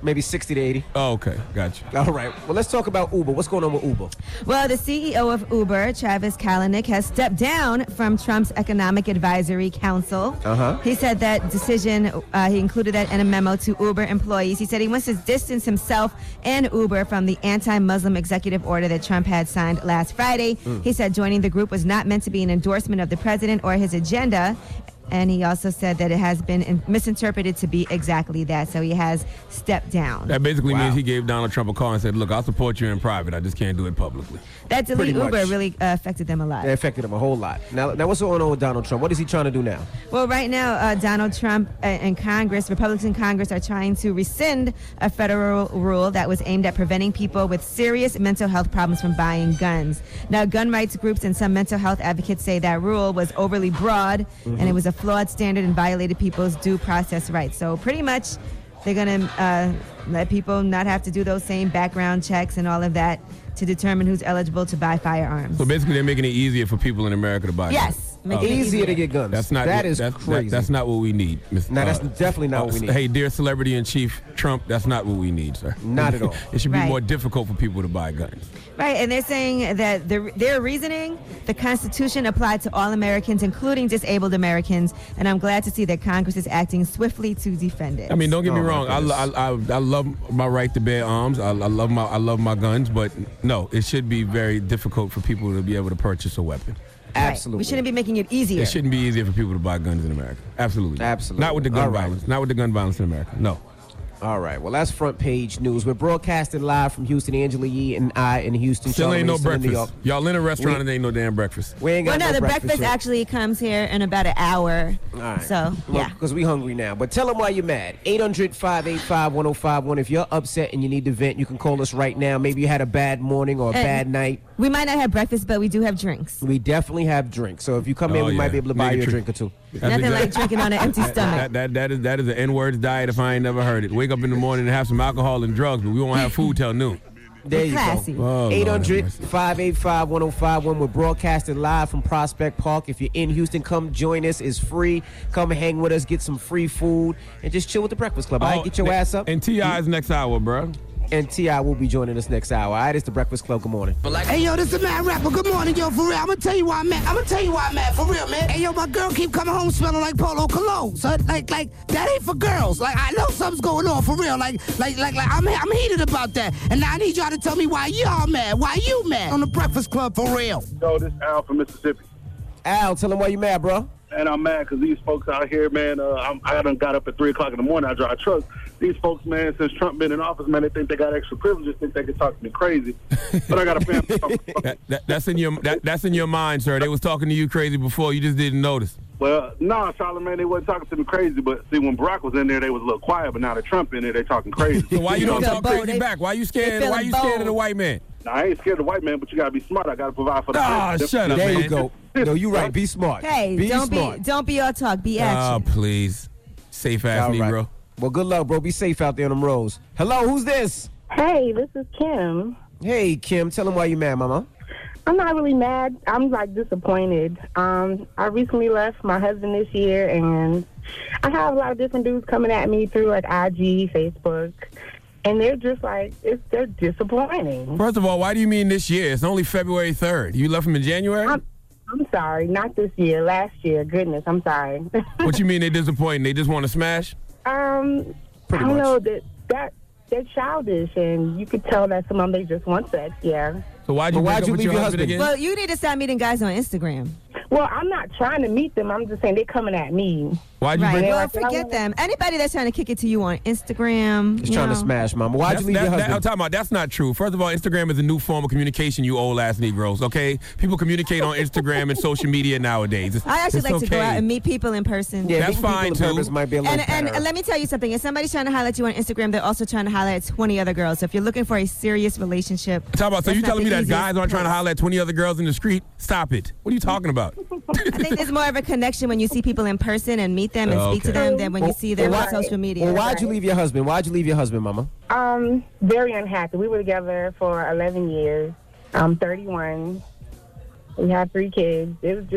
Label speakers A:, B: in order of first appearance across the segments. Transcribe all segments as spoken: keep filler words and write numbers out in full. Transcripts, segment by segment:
A: Maybe sixty to eighty.
B: Oh, okay. Gotcha.
A: All right. Well, let's talk about Uber. What's going on with Uber?
C: Well, the C E O of Uber, Travis Kalanick, has stepped down from Trump's Economic Advisory Council.
A: Uh-huh.
C: He said that decision, uh, he included that in a memo to Uber employees. He said he wants to distance himself and Uber from the anti-Muslim executive order that Trump had signed last Friday. Mm. He said joining the group was not meant to be an endorsement of the president or his agenda. And he also said that it has been in- misinterpreted to be exactly that. So he has stepped down.
B: That basically
A: Wow.
B: means he gave Donald Trump a call and said, look, I'll support you in private. I just can't do it publicly.
C: That delete
A: Pretty
C: Uber
A: much.
C: really uh, affected them a lot.
A: It affected him a whole lot. Now, now what's going on with Donald Trump? What is he trying to do now?
C: Well, right now, uh, Donald Trump and Congress, Republicans in Congress, are trying to rescind a federal rule that was aimed at preventing people with serious mental health problems from buying guns. Now, gun rights groups and some mental health advocates say that rule was overly broad mm-hmm. and it was a flawed standard and violated people's due process rights. So pretty much they're going to uh, let people not have to do those same background checks and all of that to determine who's eligible to buy firearms.
B: So basically they're making it easier for people in America to buy
C: Yes.
B: guns.
C: Make it
A: Easier to get guns.
B: That's not
A: That
B: what-
A: is
B: that's,
A: crazy.
B: That, that's not what we need, Mister
A: No, that's
B: uh,
A: definitely not what we need.
B: Hey, dear celebrity in chief Trump, that's not what we need, sir.
A: Not at all.
B: It should be
C: Right.
B: more difficult for people to buy guns.
C: Right, and they're saying that the, their reasoning, the Constitution applied to all Americans, including disabled Americans, and I'm glad to see that Congress is acting swiftly to defend it.
B: I mean, don't get me
A: Oh, my
B: wrong. I,
A: goodness.
B: I, I, I love my right to bear arms. I, I love my I love my guns, but no, it should be very difficult for people to be able to purchase a weapon.
C: Right.
A: Absolutely.
C: We shouldn't be making it easier.
B: It shouldn't be easier for people to buy guns in America. Absolutely.
A: Absolutely.
B: Not with the gun
A: All right.
B: violence. Not with the gun violence in America. No.
A: All right. Well, that's front page news. We're broadcasting live from Houston. Angela Yee and I in Houston.
B: Still ain't no
A: Charlamagne still in New
B: breakfast.
A: York.
B: Y'all in a restaurant
A: We-
B: and ain't no damn breakfast.
A: We ain't
C: Well,
A: got
C: no,
A: no
C: the
A: breakfast
C: breakfast
A: yet.
C: actually comes here in about an hour.
A: All right.
C: So,
A: Well,
C: yeah.
A: because we hungry now. But tell them why you're mad. eight hundred, five eight five, one oh five one. If you're upset and you need to vent, you can call us right now. Maybe you had a bad morning or a
C: And-
A: bad night.
C: We might not have breakfast, but we do have drinks.
A: We definitely have drinks. So if you come in,
B: Oh,
A: we
B: yeah.
A: might be able to buy
B: Nigga
A: you a
B: treat.
A: drink or two.
B: That's
C: Nothing
B: exact-
C: like drinking on an empty
B: That,
C: stomach.
B: that, that is that is the N-words diet if I ain't never heard it. Wake up in the morning and have some alcohol and drugs, but we won't have food till noon.
A: There you
C: Classy.
A: go.
B: Oh, Lord
A: eight
B: have
A: hundred,
B: mercy.
A: five eight five, one oh five one. We're broadcasting live from Prospect Park. If you're in Houston, come join us. It's free. Come hang with us, get some free food, and just chill with the Breakfast Club. All right, get your
B: ne-
A: ass up.
B: And T I's next hour, bro.
A: And T I will be joining us next hour. All right, it's the Breakfast Club. Good morning.
D: Hey, yo, this is Mad Rapper. Good morning, yo, for real. I'm gonna tell you why I'm mad. I'm gonna tell you why I'm mad, for real, man. Hey, yo, my girl keep coming home smelling like Polo Cologne. So, like, like, that ain't for girls. Like, I know something's going on, for real. Like, like, like, like, I'm, I'm heated about that. And now I need y'all to tell me why y'all mad. Why you mad on the Breakfast Club, for real?
E: Yo, this is Al from Mississippi.
A: Al, tell them why you mad, bro.
E: And I'm mad because these folks out here, man, uh, I'm, I done got up at three o'clock in the morning. I drive trucks. These folks, man, since Trump been in office, man, they think they got extra privileges, think they can talk to me crazy. But I got a family.
B: That, that, that's in your that, that's in your mind, sir. They was talking to you crazy before. You just didn't notice.
E: Well, no, Charlamagne, they wasn't talking to me crazy. But see, when Barack was in there, they was a little quiet. But now that Trump in there, they talking crazy.
B: So why you don't
C: They feel
B: talk
C: bold.
B: crazy
C: They-
B: back? Why you scared?
C: they
B: Why you
C: feeling
B: scared of the
C: bold.
B: white man?
E: Now, I ain't scared of the white man, but you got to be smart. I got to provide for the
B: Ah,
E: family.
B: shut up,
A: There
B: man.
A: you go. No, you right. Be smart.
C: Hey,
A: be
C: don't
A: smart.
C: be don't be all talk. Be
B: Oh,
C: action.
B: please. Safe ass
A: All right.
B: Negro.
A: Well, good luck, bro. Be safe out there on them roads. Hello, who's this?
F: Hey, this is Kim.
A: Hey, Kim. Tell them why you mad, mama.
F: I'm not really mad. I'm like disappointed. Um, I recently left my husband this year, and I have a lot of different dudes coming at me through like I G, Facebook, and they're just like it's they're disappointing.
B: First of all, why do you mean this year? It's only February third. You left him in January?
F: I'm, I'm sorry, not this year. Last year. Goodness, I'm sorry.
B: What you mean they disappointing? They just want to smash?
F: um,
A: Pretty
F: I don't
A: much.
F: know that that they're childish, and you could tell that some of them they just want sex. Yeah.
B: So why'd you,
A: But
B: break
A: why'd
B: up
A: you
B: with
A: leave
B: your
A: your
B: husband
A: husband?
B: again?
C: Well, you need to start meeting guys on Instagram.
F: Well, I'm not trying to meet them. I'm just saying they're coming at me.
B: Why'd you
C: Right.
B: break
F: Yeah,
C: Well,
F: like, I
C: forget
F: wanna-
C: them. Anybody that's trying to kick it to you on Instagram.
A: Just
C: you
A: trying to
C: know.
A: smash, mama. Why'd
B: That's,
A: you leave
B: that,
A: your
B: that,
A: husband?
B: I'm talking about, that's not true. First of all, Instagram is a new form of communication, you old ass Negroes, okay? People communicate on Instagram and social media nowadays. It's,
C: I actually
B: it's
C: like to go
B: okay.
C: out and meet people in person.
A: yeah,
B: That's
A: meeting people
B: fine,
A: in
B: too.
A: purpose might be a little
C: And, and,
A: better.
C: and let me tell you something. If somebody's trying to highlight you on Instagram, they're also trying to highlight twenty other girls. So if you're looking for a serious relationship,
B: Talk about, so
C: that's
B: you
C: not
B: telling me
C: the
B: that
C: easiest
B: guys aren't trying to
C: place.
B: holler at twenty other girls in the street? Stop it. What are you talking about?
C: I think there's more of a connection when you see people in person and meet them and
B: Oh,
C: speak to
B: okay.
C: them than when you see them
A: Well,
C: on
A: why-
C: social media.
A: Well, why'd you leave your husband? Why'd you leave your husband, mama?
F: Um, very unhappy. We were together for eleven years. I'm thirty-one. We have three kids. It was just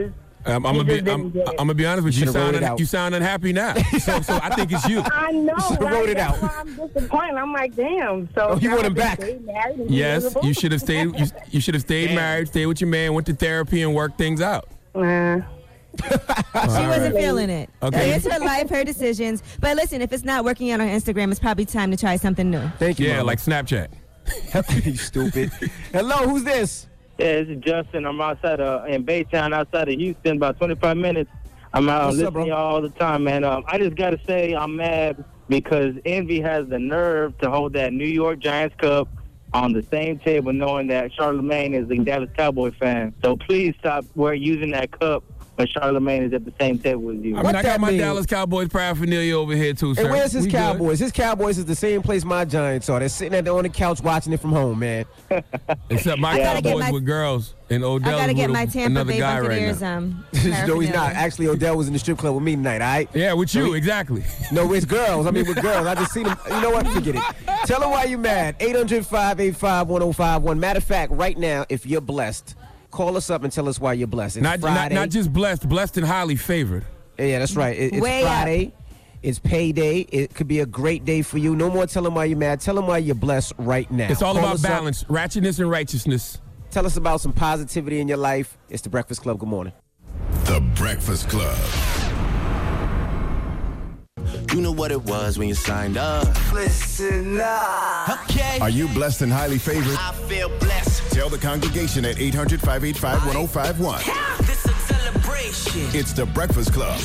B: Um, I'm
F: He
B: gonna be.
F: just
B: I'm,
F: didn't get it.
B: I'm gonna be honest with you. You
A: Should've wrote
B: sound.
A: it
B: Un-
A: out.
B: you sound unhappy now. So, so I think it's you.
F: I know,
A: should've
F: right?
A: wrote it
F: That's
A: out.
F: why I'm disappointed. I'm like, damn. So
A: Oh, you
F: now
A: want
F: I
A: him
F: can
A: back?
F: stay married and be
B: Yes,
F: miserable?
B: you should have stayed. You, you should have stayed
A: Damn.
B: married, stayed with your man, went to therapy, and worked things out.
F: Nah.
C: She wasn't feeling it.
B: Okay.
C: It's her life, her decisions. But listen, if it's not working out on Instagram, it's probably time to try something new.
A: Thank you,
B: Yeah,
A: Mama.
B: like Snapchat.
A: you stupid. Hello, who's this?
G: Yeah, this is Justin. I'm outside of, in Baytown, outside of Houston, about twenty-five minutes. I'm out
A: What's up,
G: listening
A: bro?
G: to y'all all the time, man. Um, I just got to say I'm mad because Envy has the nerve to hold that New York Giants cup on the same table knowing that Charlamagne is a Dallas Cowboy fan. So please stop we're using that cup when Charlamagne is at the same table with you.
B: I mean,
A: What
B: I got
A: that
B: my
A: mean?
B: Dallas Cowboys paraphernalia over here too, sir.
A: And where's his
B: We good.
A: Cowboys? His Cowboys is the same place my Giants are. They're sitting at the, on the couch watching it from home, man.
B: Except my
C: I gotta get
B: Cowboys
C: my-
B: with girls and
C: I
B: Odell
C: gotta get
B: with
C: my
B: a-
C: Tampa
B: another
C: Bay
B: guy right
C: Buccaneers
B: now.
C: um.
A: no, he's not.
C: paraphernalia.
A: Actually, Odell was in the strip club with me tonight, all right?
B: Yeah, with you, exactly.
A: No, it's girls. I mean, with girls. I just seen them. You know what? Forget it. Tell them why you mad. eight hundred, five eight five, one oh five one. Matter of fact, right now, if you're blessed, call us up and tell us why you're blessed. It's
B: Not, not
A: Friday.
B: not just blessed, blessed and highly favored.
A: Yeah, that's right. It- it's
C: Way up.
A: Friday. It's payday. It could be a great day for you. No more tell them why you're mad. Tell them why you're blessed right now.
B: It's all
A: Call
B: about
A: us up.
B: balance, ratchetness, and righteousness.
A: Tell us about some positivity in your life. It's The Breakfast Club. Good morning.
H: The Breakfast Club.
I: You know what it was when you signed up. Listen up. Okay.
H: Are you blessed and highly favored?
I: I feel blessed.
H: Tell the congregation at eight hundred, five eight five, one oh five one.
I: This is a celebration.
H: It's The Breakfast Club.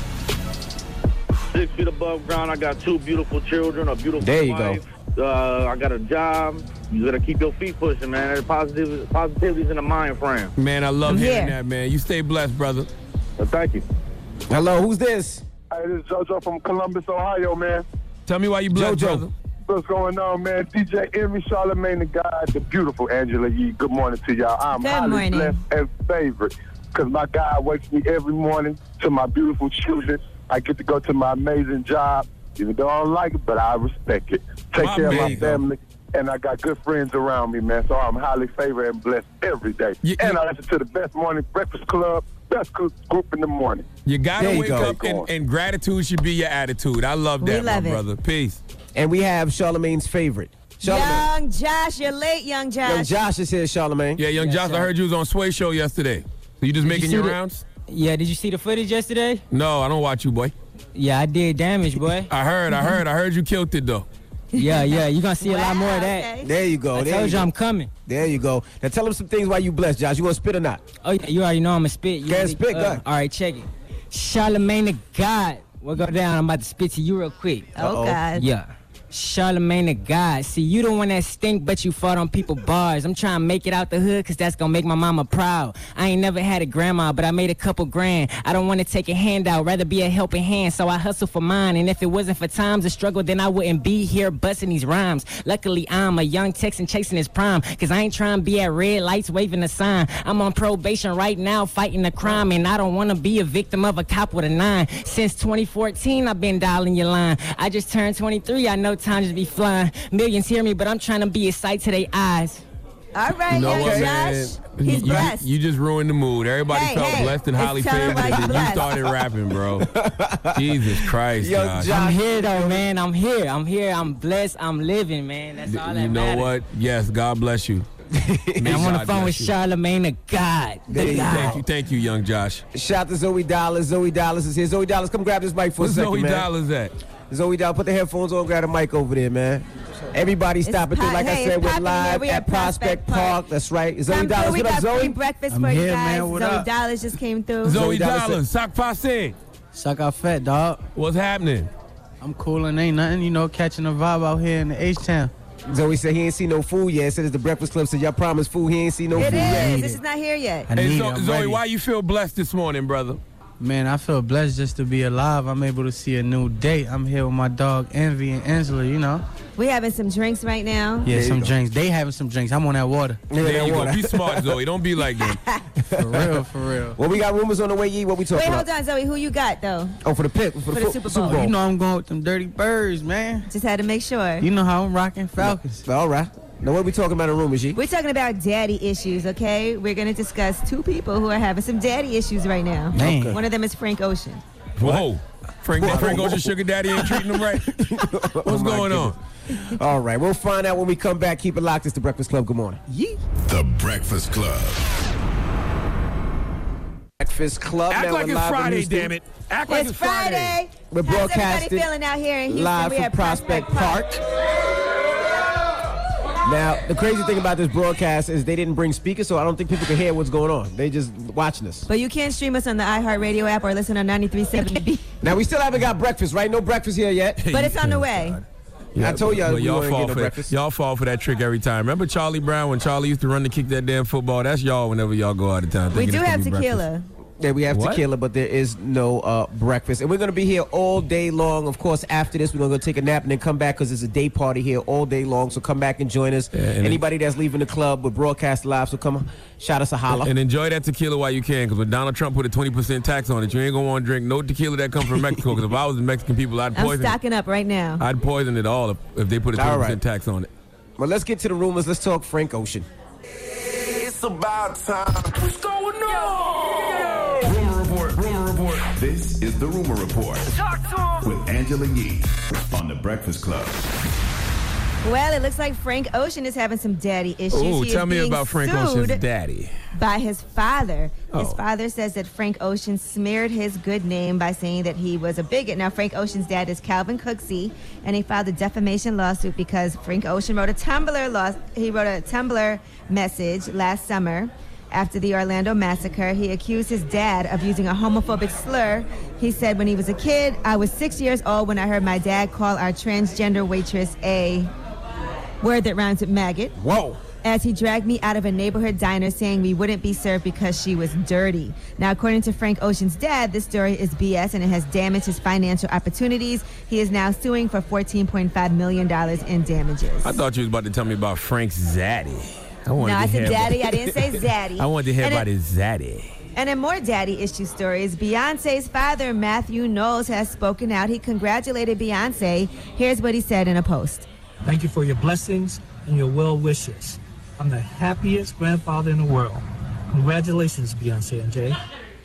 G: Six feet above ground, I got two beautiful children, a beautiful
A: There you
G: wife. Uh, I got a job. You gotta keep your feet pushing, man. There's positivity, positivity's in the mind frame.
B: Man, I love
C: I'm
B: hearing
C: here.
B: that, man. You stay blessed, brother.
G: So thank you.
A: Hello, who's this?
E: Hey, this is JoJo from Columbus, Ohio, man.
B: Tell me why you blessed,
A: JoJo.
B: brother.
E: What's going on, man? D J Envy, Charlamagne the God, the beautiful Angela Yee. Good morning to y'all. I'm
C: Good
E: highly
C: morning.
E: blessed and favored because my God wakes me every morning to my beautiful children. I get to go to my amazing job, even though I don't like it, but I respect it. Take
B: My
E: care of
B: man.
E: my family, and I got good friends around me, man. So I'm highly favored and blessed every day.
B: You-
E: and
B: you-
E: I listen to the best morning breakfast club, best group group in the morning.
B: You gotta
A: There you
B: wake
A: go.
B: up and, and gratitude should be your attitude. I love
C: We
B: that,
C: love
B: my
C: it.
B: brother. Peace.
A: And we have Charlamagne's favorite. Charlamagne.
C: Young Josh, you're late, young Josh.
A: Young Josh is here, Charlamagne.
B: Yeah, young Josh, I heard you was on Sway Show yesterday. So you just making
J: see
B: your
J: the-
B: rounds?
J: Yeah, did you see the footage yesterday?
B: No, I don't watch you, boy.
J: Yeah, I did damage, boy.
B: I heard, I heard, I heard you killed it though.
J: Yeah, yeah, you're gonna see a lot
C: Wow,
J: more of that.
C: okay.
A: There you go.
J: I
A: there
J: told
A: you
J: you
A: go.
J: I'm coming.
A: There you go. Now tell them some things why you blessed, Josh. You want to spit or not?
J: Oh, yeah, you already know I'm a spit. You
A: Go ahead,
J: ready?
A: spit, go ahead.
J: All right, check it. Charlamagne the God. We'll go down. I'm about to spit to you real quick.
C: Oh,
A: Uh-oh.
C: God.
J: Yeah. Charlamagne the God. See, you the one that stink, but you fought on people bars. I'm trying to make it out the hood, cause that's gonna make my mama proud. I ain't never had a grandma, but I made a couple grand. I don't wanna take a handout, rather be a helping hand, so I hustle for mine. And if it wasn't for times of struggle, then I wouldn't be here busting these rhymes. Luckily, I'm a young Texan chasing his prime, cause I ain't trying to be at red lights waving a sign. I'm on probation right now, fighting a crime, and I don't wanna be a victim of a cop with a nine. Since twenty fourteen, I've been dialing your line. I just turned twenty-three, I know time just be flying. Millions hear me, but I'm trying to be a sight to their eyes.
C: All right,
B: You know
C: young
B: what,
C: Josh.
B: man?
C: He's
B: you, you-
C: blessed.
B: You just ruined the mood. Everybody
C: Hey,
B: felt
C: hey,
B: blessed and
C: it's
B: highly
C: tell 'em
B: favored,
C: why
B: and
C: you
B: then you
C: blessed.
B: started rapping, bro. Jesus Christ,
A: Young
B: Josh.
A: Josh.
J: I'm here though, man. I'm here. I'm here. I'm blessed. I'm living, man. That's all that
B: You know
J: matters.
B: what? Yes, God bless you.
J: Man, I'm on the
B: God
J: phone with
B: bless you.
J: Charlamagne the God.
A: There
J: The
A: you
J: God.
B: Thank you, thank you, young Josh.
A: Shout to Zoe Dollars. Zoe Dollars is here. Zoe Dollars, come grab this mic for
B: Where's
A: a second,
B: Zoe
A: man.
B: Dollars at?
A: Zoe Dollars, put the headphones on, grab the mic over there, man. Everybody
C: It's
A: stopping through.
C: pop-
A: Like I
C: hey,
A: said,
C: it's
A: we're
C: popping here.
A: live
C: We at
A: at Prospect
C: Prospect Park.
A: Park. That's right. Zoe
C: Come through.
A: Dollars,
C: We
A: what up,
C: got free
A: Zoe?
C: breakfast
J: I'm
C: for you
J: here,
C: guys.
J: man. What
C: Zoe
J: up?
C: Dollars just came through.
B: Zoe
A: Zoe Dollars
B: Dollars, Sock Passe.
K: Suck out fat, dog.
B: What's happening?
K: I'm cool and ain't nothing, you know, catching a vibe out here in the H-Town.
A: Zoe said he ain't seen no food yet. Said it's the Breakfast Club. Said y'all promised food. He ain't seen no
C: It
A: food yet.
C: is. This is not here yet.
K: I
B: Hey,
K: need
B: Zo-
K: it. I'm
B: Zoe,
K: ready.
B: why you feel blessed this morning, brother?
K: Man, I feel blessed just to be alive. I'm able to see a new day. I'm here with my dog Envy and Angela, you know.
C: We having some drinks right now.
K: Yeah,
A: you
K: some
A: go.
K: drinks. They having some drinks. I'm on that water.
A: Yeah,
B: There
A: that
B: you
A: water.
B: go. Be smart, Zoe. Don't be like them.
K: For real, for real.
A: Well, we got rumors on the way. E, what we talking
C: Wait,
A: about?
C: hold on, Zoe. Who you got though?
A: Oh, for the pick, for,
C: For
A: the,
C: the
A: fo-
C: Super
A: Super
C: Bowl.
A: Bowl.
K: You know I'm going with them dirty birds, man.
C: Just had to make sure.
K: You know how I'm rocking Falcons.
A: All right. Now, what are we talking about in the room, is she?
C: We're talking about daddy issues, okay? We're going to discuss two people who are having some daddy issues right now.
K: Man.
C: One of them is Frank Ocean.
B: Whoa. Frank, Frank Ocean sugar daddy ain't treating him right? What's
A: Oh,
B: going on?
A: All right, we'll find out when we come back. Keep it locked. It's The Breakfast Club. Good morning.
H: Yeet. The Breakfast Club.
A: Breakfast Club.
B: Act
A: now
B: like
A: we're
B: it's
A: live in
B: Friday,
A: Houston.
B: damn it. Act like
C: It's
B: it's Friday.
C: Friday.
A: We're
C: How's
A: broadcasting
C: everybody feeling out here in Houston?
A: live
C: We're
A: from
C: at
A: Prospect Park. Now, the crazy thing about this broadcast is they didn't bring speakers, so I don't think people can hear what's going on. They just watching us.
C: But you can stream us on the iHeartRadio app or listen on ninety-three point seven B.
A: Now, we still haven't got breakfast, right? No breakfast here yet.
C: But it's on the way.
A: I told y'all
B: but
A: we
B: y'all
A: weren't
B: fall
A: getting no
B: for
A: breakfast.
B: Y'all fall for that trick every time. Remember Charlie Brown when Charlie used to run to kick that damn football? That's y'all whenever y'all go out of town.
C: We
B: thinking
C: do
B: it's
C: have
B: gonna be
C: tequila.
B: breakfast.
A: Yeah, we have
B: What?
A: tequila, but there is no uh, breakfast. And we're going to be here all day long. Of course, after this, we're going to go take a nap and then come back because there's a day party here all day long. So come back and join us.
B: Yeah, and
A: Anybody that's leaving the club, we're broadcast live. So come shout us a holler.
B: And enjoy that tequila while you can, because when Donald Trump put a twenty percent tax on it, you ain't going to want to drink no tequila that comes from Mexico, because if I was the Mexican people, I'd
C: I'm
B: poison it.
C: stocking up right now.
B: I'd poison it all if, if they put a
A: All
B: twenty percent
A: right.
B: tax on it.
A: Well, let's get to the rumors. Let's talk Frank Ocean.
H: It's about time. What's going on? Rumor report. Rumor report. This is the Rumor Report.
I: Talk to him.
H: With Angela Yee on The Breakfast Club.
C: Well, it looks like Frank Ocean is having some daddy issues.
B: Ooh,
C: He is
B: tell me
C: being
B: about Frank
C: sued
B: Ocean's daddy.
C: by his father. His
B: Oh.
C: father says that Frank Ocean smeared his good name by saying that he was a bigot. Now, Frank Ocean's dad is Calvin Cooksey, and he filed a defamation lawsuit because Frank Ocean wrote a Tumblr law. He wrote a Tumblr message last summer after the Orlando massacre. He accused his dad of using a homophobic slur. He said, "When he was a kid, I was six years old when I heard my dad call our transgender waitress a word that rhymes with maggot."
A: Whoa.
C: As he dragged me out of a neighborhood diner saying we wouldn't be served because she was dirty. Now, according to Frank Ocean's dad, this story is B S and it has damaged his financial opportunities. He is now suing for fourteen point five million dollars in damages.
B: I thought you was about to tell me about Frank's zaddy. I wanted
C: No,
B: to
C: I said
B: hear
C: daddy.
B: about-
C: I didn't say zaddy.
B: I wanted to hear
C: And
B: about
C: it-
B: his zaddy.
C: And in more daddy issue stories, Beyonce's father, Matthew Knowles, has spoken out. He congratulated Beyonce. Here's what he said in a post.
L: Thank you for your blessings and your well wishes. I'm the happiest grandfather in the world. Congratulations, Beyonce and Jay.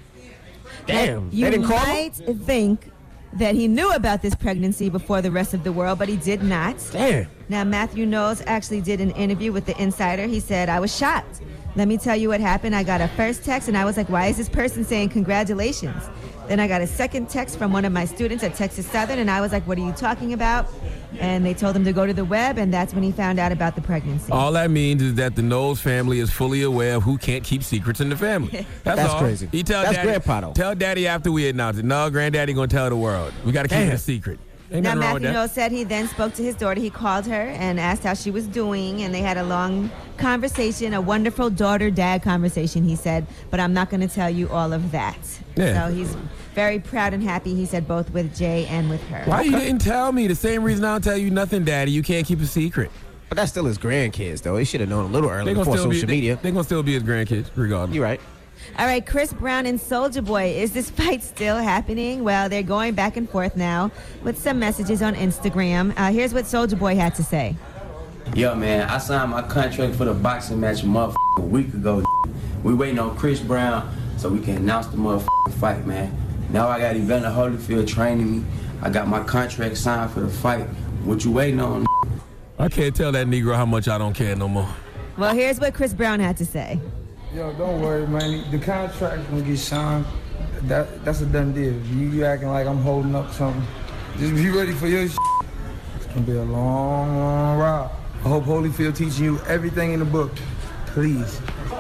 A: Damn.
C: You
A: They didn't call him?
C: might think that he knew about this pregnancy before the rest of the world, but he did not.
A: Damn.
C: Now, Matthew Knowles actually did an interview with The Insider. He said, "I was shocked. Let me tell you what happened. I got a first text, and I was like, why is this person saying congratulations? Then I got a second text from one of my students at Texas Southern, and I was like, what are you talking about? And they told him to go to the web, and that's when he found out about the pregnancy."
B: All that means is that the Knowles family is fully aware of who can't keep secrets in the family. That's,
A: That's
B: all.
A: crazy.
B: He tell
A: That's
B: daddy,
A: grandpa, though.
B: Tell daddy after we announce it. No, granddaddy gonna tell the world. We gotta keep
A: Damn.
B: it a secret. Ain't
C: Now,
B: nothing wrong with
C: Matthew
B: that.
C: Knowles said he then spoke to his daughter. He called her and asked how she was doing, and they had a long conversation, a wonderful daughter-dad conversation, he said, but I'm not going to tell you all of that.
B: Yeah.
C: So he's very proud and happy, he said, both with Jay and with her.
B: Why you didn't tell me? The same reason I don't tell you nothing, daddy. You can't keep a secret.
A: But that's still his grandkids, though. He should have known a little earlier
B: They gonna
A: before
B: still
A: social
B: be,
A: media.
B: They, they gonna still be his grandkids, regardless.
A: You're right.
C: All right, Chris Brown and Soulja Boy. Is this fight still happening? Well, they're going back and forth now with some messages on Instagram. Uh, here's what Soulja Boy had to say.
M: Yo, man, I signed my contract for the boxing match a motherfucker a week ago. We waiting on Chris Brown so we can announce the motherfucking fight, man. Now I got Evander Holyfield training me. I got my contract signed for the fight. What you waiting on?
B: I can't tell that Negro how much I don't care no more.
C: Well, here's what Chris Brown had to say.
K: Yo, don't worry, man. The contract's gonna get signed. That that's a done deal. You, you acting like I'm holding up something. Just be ready for your shit. It's gonna be a long, long ride. I hope Holyfield teaching you everything in the book. Please.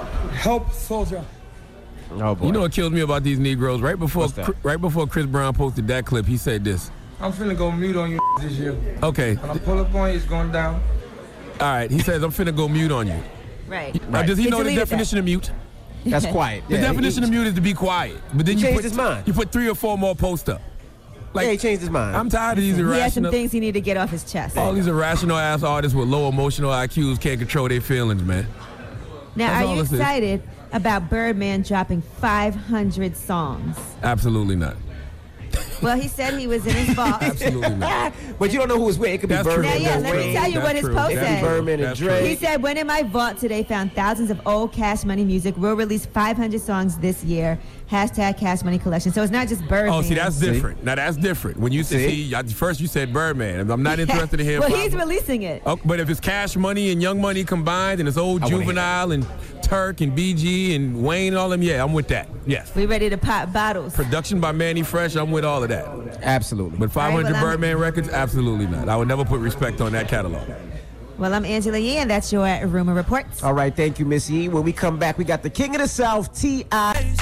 K: Help Soldier.
A: Oh boy.
B: You know what kills me about these Negroes? Right before,
A: What's that?
B: Cri- right before Chris Brown posted that clip, he said this.
K: I'm finna go mute on you this year.
B: Okay.
K: When I pull up on you, it's going down.
B: All right. He says, I'm finna go mute on you.
C: Right.
B: Now, does he
C: He
B: know the
C: deleted
B: definition of mute?
A: That's quiet.
B: The
A: Yeah,
B: definition
A: he-
B: of mute is to be quiet. But then
A: He
B: you
A: changed
B: put,
A: his mind.
B: You put three or four more posts up. Like,
A: yeah, he changed his mind.
B: I'm tired of these
C: He has some
B: irrational...
C: things he need to get off his chest.
B: All these irrational ass artists with low emotional I Qs can't control their feelings, man.
C: Now,
B: That's
C: are
B: all
C: you
B: this is.
C: excited about Birdman dropping five hundred songs?
B: Absolutely not.
C: Well, he said he was in his vault.
B: Absolutely not.
A: But you don't know who was with. It could
B: That's
A: be Birdman.
B: true.
C: Now, yeah,
A: and
C: let me
A: Wayne.
C: tell you
B: That's
C: what his
B: true.
C: post
B: That's
C: said.
B: true.
A: Birdman and
B: That's
A: Dre.
C: He said, "Went in my vault today, found thousands of old Cash Money music. We'll release five hundred songs this year. Hashtag Cash Money Collection." So it's not just Birdman.
B: Oh, see, that's different. Now, that's different. When you say, see, I- first you said Birdman. I'm not interested in him.
C: Well, he's releasing it.
B: Oh, but if it's Cash Money and Young Money combined and it's old
A: I wanna hear
B: Juvenile and Turk and B G and Wayne and all them, yeah, I'm with that. Yes.
C: We ready to pop bottles.
B: Production by Manny Fresh, I'm with all of that.
A: Absolutely.
B: But five hundred
C: All right, well, I'm-
B: Birdman records, absolutely not. I would never put respect on that catalog.
C: Well, I'm Angela Yee, and that's your Rumor Report.
A: All right, thank you, Miss Yee. When we come back, we got the King of the South, T I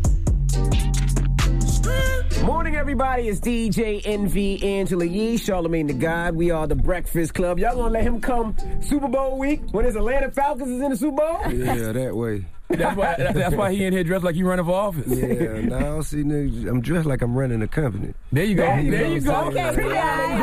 A: Morning, everybody. It's D J Envy, Angela Yee, Charlamagne the God. We are the Breakfast Club. Y'all gonna let him come Super Bowl week when his Atlanta Falcons is in the Super Bowl?
N: Yeah, that way.
B: That's why, that's why he in here dressed like he running for office.
N: Yeah, now see, niggas, I'm dressed like I'm running a company.
B: There you go.
A: There you
B: There
A: go.
B: you go.
A: Okay, T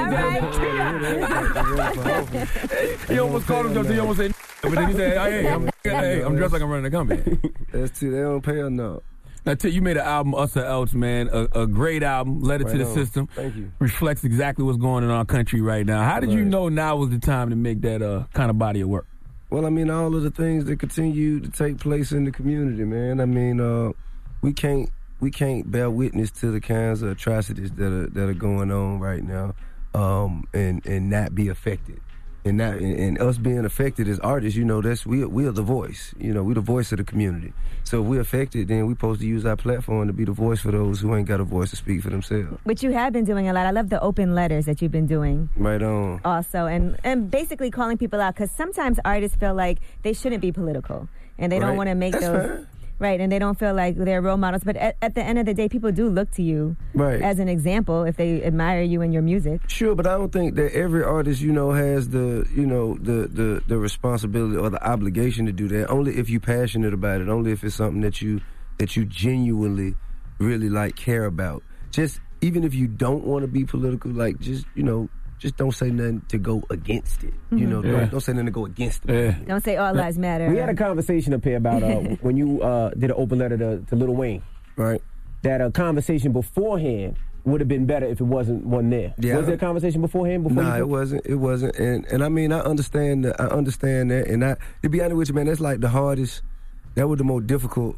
A: I.
B: He almost called him something. He almost said, but then he said, hey, I'm, hey, I'm dressed like I'm running a company.
N: That's too, they don't pay enough.
B: Now, T, you made an album, Us or Else, man. A, a great album, Letter
N: Right
B: to the
N: on.
B: System.
N: Thank you.
B: Reflects exactly what's going on in our country right now. How did you
N: Right.
B: know now was the time to make that uh, kind of body of work?
N: Well, I mean, all of the things that continue to take place in the community, man. I mean, uh, we can't we can't bear witness to the kinds of atrocities that are that are going on right now, um, and and not be affected. And not and, and us being affected as artists, you know, that's we we are the voice. You know, we're the voice of the community. So if we're affected, then we're supposed to use our platform to be the voice for those who ain't got a voice to speak for themselves.
C: But you have been doing a lot. I love the open letters that you've been doing.
N: Right on.
C: Also, and, and basically calling people out, because sometimes artists feel like they shouldn't be political, and they don't
N: Right.
C: want to make
N: That's
C: those
N: fine.
C: right, and they don't feel like they're role models. But at, at the end of the day, people do look to you
N: Right.
C: as an example if they admire you and your music.
N: Sure, but I don't think that every artist, you know, has the, you know, the, the, the responsibility or the obligation to do that. Only if you're passionate about it. Only if it's something that you that you genuinely really like care about. Just even if you don't want to be political, like just you know, just don't say nothing to go against it. You know,
A: Yeah.
N: don't, don't say nothing to go against it.
B: Yeah.
C: Don't say all lives matter.
A: We had a conversation up here about uh, when you uh, did an open letter to, to Lil Wayne.
N: Right.
A: That a conversation beforehand would have been better if it wasn't one there.
N: Yeah.
A: Was there a conversation beforehand? Before
N: Nah,
A: you
N: it wasn't. It wasn't. And and I mean, I understand. The, I understand that. And I, to be honest with you, man, that's like the hardest. That was the most difficult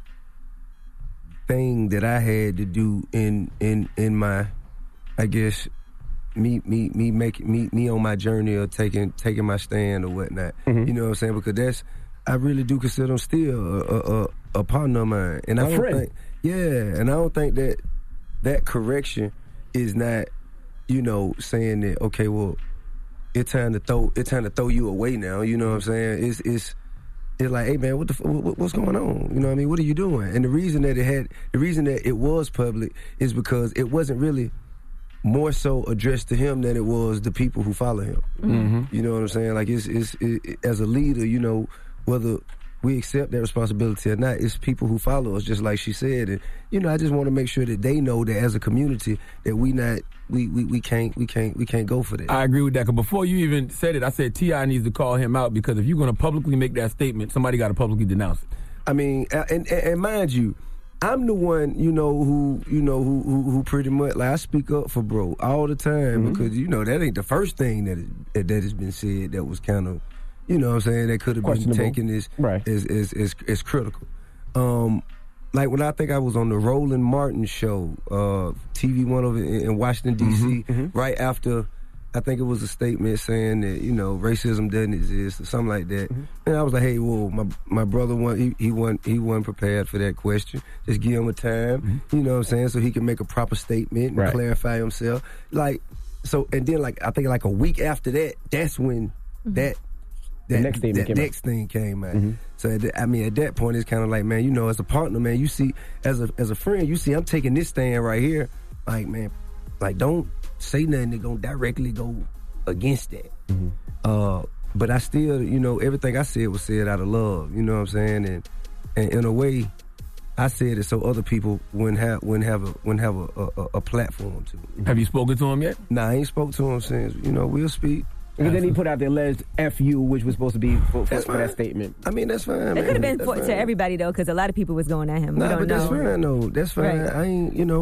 N: thing that I had to do in in in my, I guess, me me me making me me on my journey of taking taking my stand or whatnot.
A: Mm-hmm.
N: You know what I'm saying? Because that's I really do consider him still a, a, a, a partner of mine. And
A: A
N: I don't
A: friend.
N: think, yeah, and I don't think that that correction is not, you know, saying that okay, well, it's time to throw it's time to throw you away now. You know what I'm saying? It's it's it's like, hey man, what the f- what, what's going on? You know what I mean? What are you doing? And the reason that it had the reason that it was public is because it wasn't really more so addressed to him than it was the people who follow him.
B: Mm-hmm.
N: You know what I'm saying? Like it's it's it, it- as a leader, you know, whether we accept that responsibility or not, it's people who follow us, just like she said. And you know, I just want to make sure that they know that as a community that we not we we, we can't we can't we can't go for that.
B: I agree with that. Because before you even said it, I said T I needs to call him out because if you're going to publicly make that statement, somebody got to publicly denounce it.
N: I mean, and, and, and mind you, I'm the one, you know, who, you know, who, who, who pretty much, like, I speak up for bro all the time
A: Mm-hmm.
N: because, you know, that ain't the first thing that is, that has been said that was kind of, you know what I'm saying, that could have been
A: Questionable.
N: taken as,
A: Right.
N: as, as, as, as critical. Um, like when I think I was on the Roland Martin show, uh, T V one over in, in Washington, D C,
A: Mm-hmm,
N: right after, I think it was a statement saying that, you know, racism doesn't exist or something like that.
A: Mm-hmm.
N: And I was like, hey, whoa, my my brother, wasn't, he, he, wasn't, he wasn't prepared for that question. Just give him a time, you know what I'm saying, so he can make a proper statement and
A: Mm-hmm. Right.
N: clarify himself. Like, so, and then like, I think like a week after that, that's when that,
A: The
N: that
A: next statement
N: that
A: came out.
N: next thing came out.
A: Mm-hmm.
N: So at the, I mean, at that point, it's kind of like, man, you know, as a partner, man, you see, as a as a friend, you see, I'm taking this stand right here. Like, man, like don't say nothing that gonna directly go against that.
A: Mm-hmm.
N: Uh, but I still, you know, everything I said was said out of love. You know what I'm saying? And and in a way, I said it so other people wouldn't have wouldn't have a wouldn't have a, a, a platform to.
B: Have you spoken to him yet?
N: Nah, I ain't spoke to him since. You know, we'll speak.
A: And then he put out the alleged F U, which was supposed to be for, for,
N: That's
A: for that
N: fine.
A: statement.
N: I mean, that's fine.
C: It
N: man.
C: could have been
N: That's
C: for,
N: fine.
C: to everybody though, because a lot of people was going at him. we
N: Nah,
C: don't
N: but
C: know.
N: that's fine though. That's fine.
C: Right.
N: I ain't, you know,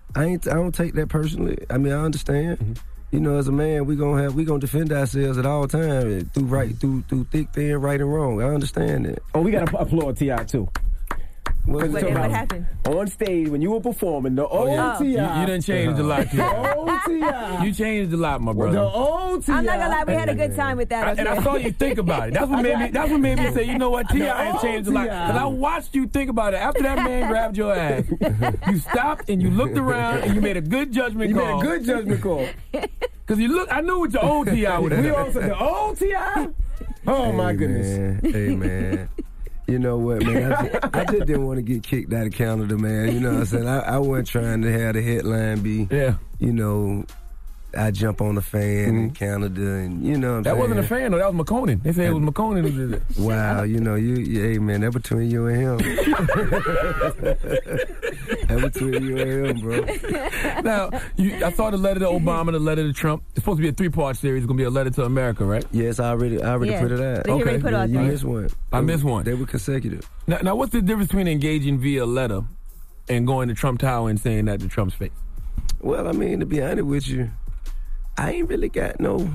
N: I ain't. I don't take that personally. I mean, I understand. Mm-hmm. You know, as a man, we gonna have we gonna defend ourselves at all times through right, through through thick, thin, right and wrong. I understand that.
A: Oh, we gotta applaud T I too.
C: What, what happened?
A: On stage when you were performing, the old
C: Oh.
A: T I.
B: You, you done changed a lot, T I.
A: The old T I.
B: You changed a lot, my brother.
A: The old T I.
C: I'm not gonna lie, we had a good time with that.
B: I, and I saw you think about it. That's what made me. That's what made me say, you know what, T I has changed a lot. Because I watched you think about it. After that man grabbed your ass, you stopped and you looked around and you made a good judgment
A: You
B: call.
A: made a good judgment call.
B: Because you look, I knew what your old T I would have
A: We
B: done.
A: all said the old T I. Oh
N: Hey,
A: my goodness.
N: man. Hey man. You know what, man? I just, I just didn't want to get kicked out of Canada, man. You know what I'm saying? I, I wasn't trying to have the headline be,
B: yeah.
N: you know, I jump on a fan mm-hmm. in Canada, and you know what I'm
B: That
N: saying?
B: wasn't a fan, though. That was McConan. They said it was McConan who did it.
N: Wow, you know, you, you hey, man, that between you and him. That between you and him, bro.
B: Now, you, I saw the letter to Obama, the letter to Trump. It's supposed to be a three-part series. It's going to be a letter to America, right?
N: Yes, I already, I already
C: Yeah.
N: put it out.
C: So you already put
N: yeah,
C: out
N: you
C: three.
N: missed one.
B: I missed one.
N: They were consecutive.
B: Now, now, what's the difference between engaging via letter and going to Trump Tower and saying that to Trump's face?
N: Well, I mean, to be honest with you, I ain't really got no,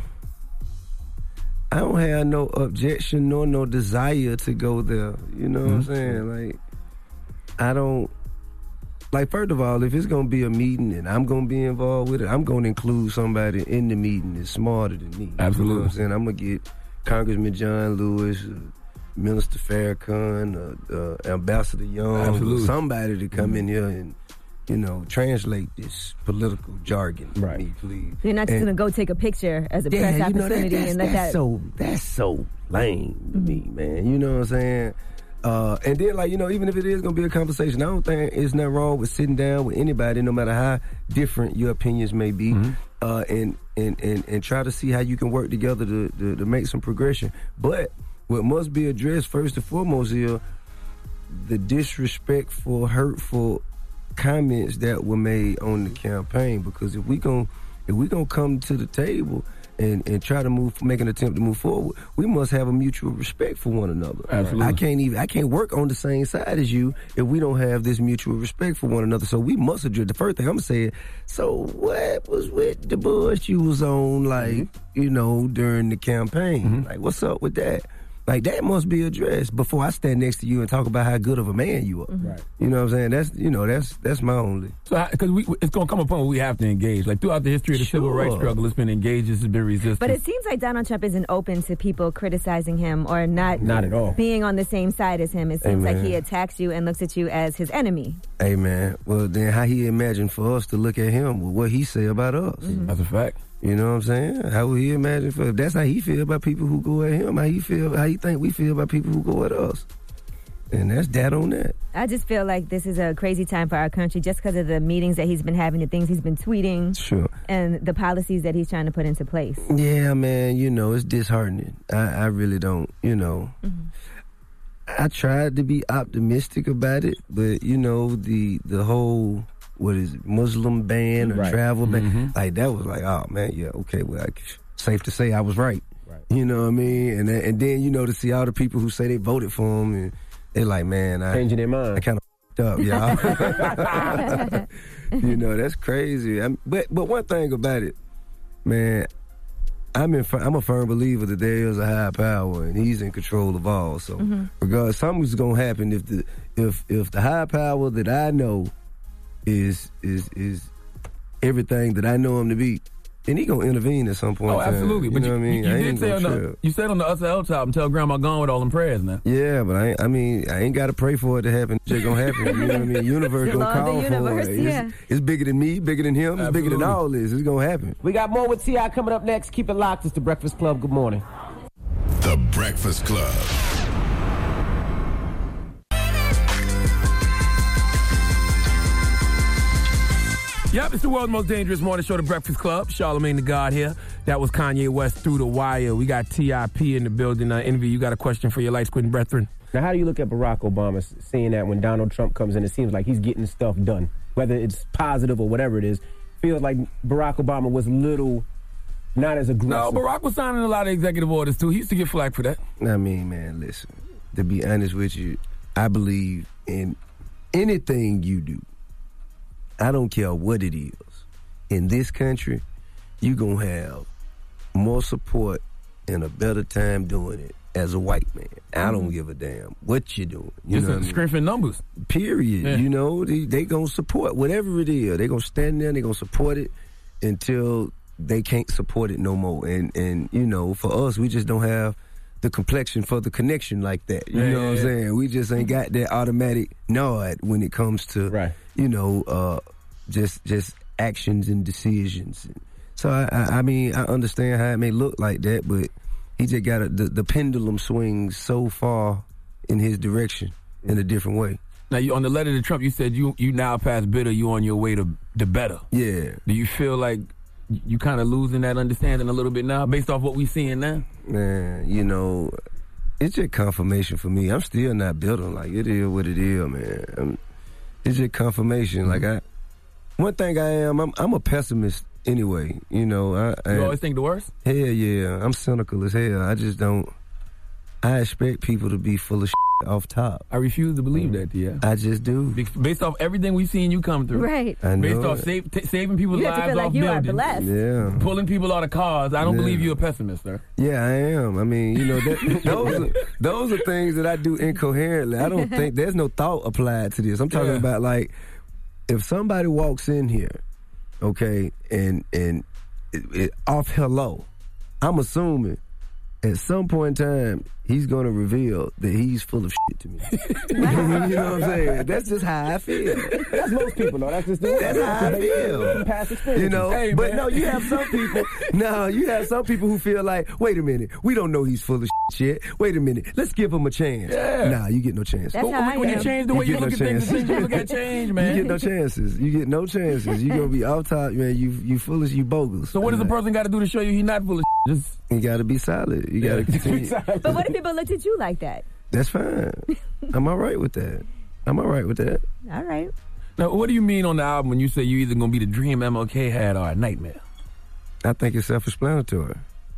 N: I don't have no objection nor no desire to go there. You know what I'm saying? Like, I don't, like, first of all, if it's going to be a meeting and I'm going to be involved with it, I'm going to include somebody in the meeting that's smarter than me.
B: Absolutely.
N: You know what I'm saying? I'm going to get Congressman John Lewis, uh, Minister Farrakhan, uh, uh, Ambassador Young,
B: Absolutely.
N: somebody to come mm-hmm. in here and, you know, translate this political jargon for
A: Right.
N: me, please.
C: You're not just
N: And-
C: going to go take a picture as a
N: yeah,
C: press
N: you know, that,
C: opportunity
N: that's,
C: and let
N: that's
C: that.
N: so that's so lame to
C: Mm-hmm.
N: me, man. You know what I'm saying? Uh, and then, like, you know, even if it is going to be a conversation, I don't think it's nothing wrong with sitting down with anybody, no matter how different your opinions may be,
B: Mm-hmm.
N: uh, and, and, and, and try to see how you can work together to, to, to make some progression. But what must be addressed first and foremost is the disrespectful, hurtful comments that were made on the campaign. Because if we gon' if we gonna come to the table and, and try to move, make an attempt to move forward, we must have a mutual respect for one another.
B: Absolutely.
N: I can't even I can't work on the same side as you if we don't have this mutual respect for one another. So we must address. The first thing I'm gonna say is, so what was with the bush you was on, like, mm-hmm. you know, during the campaign? Mm-hmm. Like, what's up with that? Like, that must be addressed before I stand next to you and talk about how good of a man you are.
C: Mm-hmm.
A: Right.
N: You know what I'm saying? That's, you know, that's that's my only.
B: So, because we, it's going to come a point where we have to engage. Like, throughout the history of the civil
N: Sure.
B: rights struggle, it's been engaged, it's been resisted.
C: But it seems like Donald Trump isn't open to people criticizing him or not,
A: Not at all.
C: being on the same side as him. It seems
N: Amen.
C: like he attacks you and looks at you as his enemy.
N: Hey, man, well, then how he imagined for us to look at him with what he say about us?
C: Mm-hmm.
B: That's a fact.
N: You know what I'm saying? How would he imagine for, if that's how he feel about people who go at him, how he feel, how he think we feel about people who go at us? And that's that on that.
C: I just feel like this is a crazy time for our country just because of the meetings that he's been having, the things he's been tweeting,
N: Sure.
C: and the policies that he's trying to put into place.
N: Yeah, man, you know, it's disheartening. I, I really don't, you know.
C: Mm-hmm.
N: I tried to be optimistic about it, but, you know, the the whole, what is it, Muslim ban or
A: Right.
N: travel ban,
B: Mm-hmm.
N: like, that was like, oh, man, yeah, okay, well, I, safe to say I was right.
A: Right.
N: You know what I mean? And then, and then, you know, to see all the people who say they voted for him, and they're like, man, I,
A: Changing their mind.
N: I kind of up, y'all. You know, that's crazy. I'm, but but one thing about it, man, I'm in. I'm a firm believer that there is a higher power and he's in control of all. So,
C: Mm-hmm.
N: regardless, something's gonna happen if the if if the higher power that I know is is is everything that I know him to be, then he gonna intervene at some point.
B: Oh,
N: in time.
B: absolutely.
N: You
B: But
N: know
B: you,
N: what I mean?
B: you,
N: I
B: did
N: ain't
B: say on
N: gonna
B: the,
N: trip.
B: you said on the Usher Hilltop, tell Grandma gone with all them prayers now.
N: Yeah, but I, ain't, I mean, I ain't got to pray for it to happen. It's just gonna happen. You know what I mean? Universe
C: The
N: gonna
C: law of the
N: call
C: universe,
N: for it.
C: yeah.
N: It's, it's bigger than me, bigger than him, it's bigger than
B: Absolutely.
N: all this. It's gonna happen.
A: We got more with T I coming up next. Keep it locked. It's The Breakfast Club. Good morning.
H: The Breakfast Club.
B: Yep, it's the world's most dangerous morning show, The Breakfast Club. Charlamagne the God here. That was Kanye West, Through the Wire. We got T I P in the building. Uh, Envy, you got a question for your light-skinned brethren?
A: Now, how do you look at Barack Obama saying that when Donald Trump comes in, it seems like he's getting stuff done, whether it's positive or whatever it is? Feels like Barack Obama was little, not as
B: No,
A: aggressive.
B: Barack was signing a lot of executive orders, too. He used to get flack for that.
N: I mean, man, listen. To be honest with you, I believe in anything you do. I don't care what it is. In this country, you going to have more support and a better time doing it as a white man. I don't give a damn what you're doing. You
B: Just
N: know
B: a
N: what I mean?
B: strength in numbers.
N: Period.
B: Yeah.
N: You know, they, they going to support whatever it is. They going to stand there and they going to support it until they can't support it no more. And, and, you know, for us, we just don't have the complexion for the connection like that. You
B: Yeah,
N: know
B: yeah,
N: what I'm
B: yeah.
N: saying? We just ain't got that automatic nod when it comes to,
O: right.
N: you know, uh, just just actions and decisions. So, I, I, I mean, I understand how it may look like that, but he just got a, the, the pendulum swings so far in his direction in a different way.
B: Now, you, on the letter to Trump, you said you you now past bitter, you on your way to, to better.
N: Yeah.
B: Do you feel like you kind of losing that understanding a little bit now, based off what we seeing now?
N: Man, you know, it's just confirmation for me. I'm still not bitter. Like, it is what it is, man. I'm, it's just confirmation. Like, I, one thing I am, I'm, I'm a pessimist anyway. You know, I, I
B: You always think the worst?
N: Hell yeah, I'm cynical as hell. I just don't. I expect people to be full of shit off top.
B: I refuse to believe that, yeah.
N: I just do.
B: Be- Based off everything we've seen you come through.
C: Right.
N: I know
B: Based off
N: it.
B: save, t- saving people's
C: You have to
B: lives
C: feel like
B: off
C: you are
B: buildings.
C: blessed.
N: Yeah.
B: Pulling people out of cars. I don't
N: Yeah.
B: believe you're a pessimist, sir.
N: Yeah, I am. I mean, you know, that, those are, those are things that I do incoherently. I don't think there's no thought applied to this. I'm talking
B: Yeah.
N: about like if somebody walks in here, okay, and and it, it, off hello, I'm assuming at some point in time he's going to reveal that he's full of shit to me. You know what I'm saying? That's just how I feel.
O: That's most people, though. That's just the
N: That's how I feel.
O: Past experience.
N: You know,
B: Hey,
N: but
B: man.
N: no, you have some people. No, you have some people who feel like, wait a minute, we don't know he's full of shit. Wait a minute, let's give him a chance.
B: Yeah.
N: Nah, you get no chance.
C: That's how I
B: when you
C: am.
B: change the way you,
N: get
B: look
N: no
B: at things,
N: chances.
B: things you look at change, man.
N: You get no chances. You get no chances. You gonna be off top, man. You you foolish, you bogus.
B: So what does a person got to do to show you he's not full of shit? Just
N: You gotta be solid. You gotta continue.
C: But what if people looked at you like that?
N: That's fine. I'm all right with that. I'm all right with that.
C: All right.
B: Now, what do you mean on the album when you say you either gonna be the dream M L K had or a nightmare?
N: I think it's self-explanatory.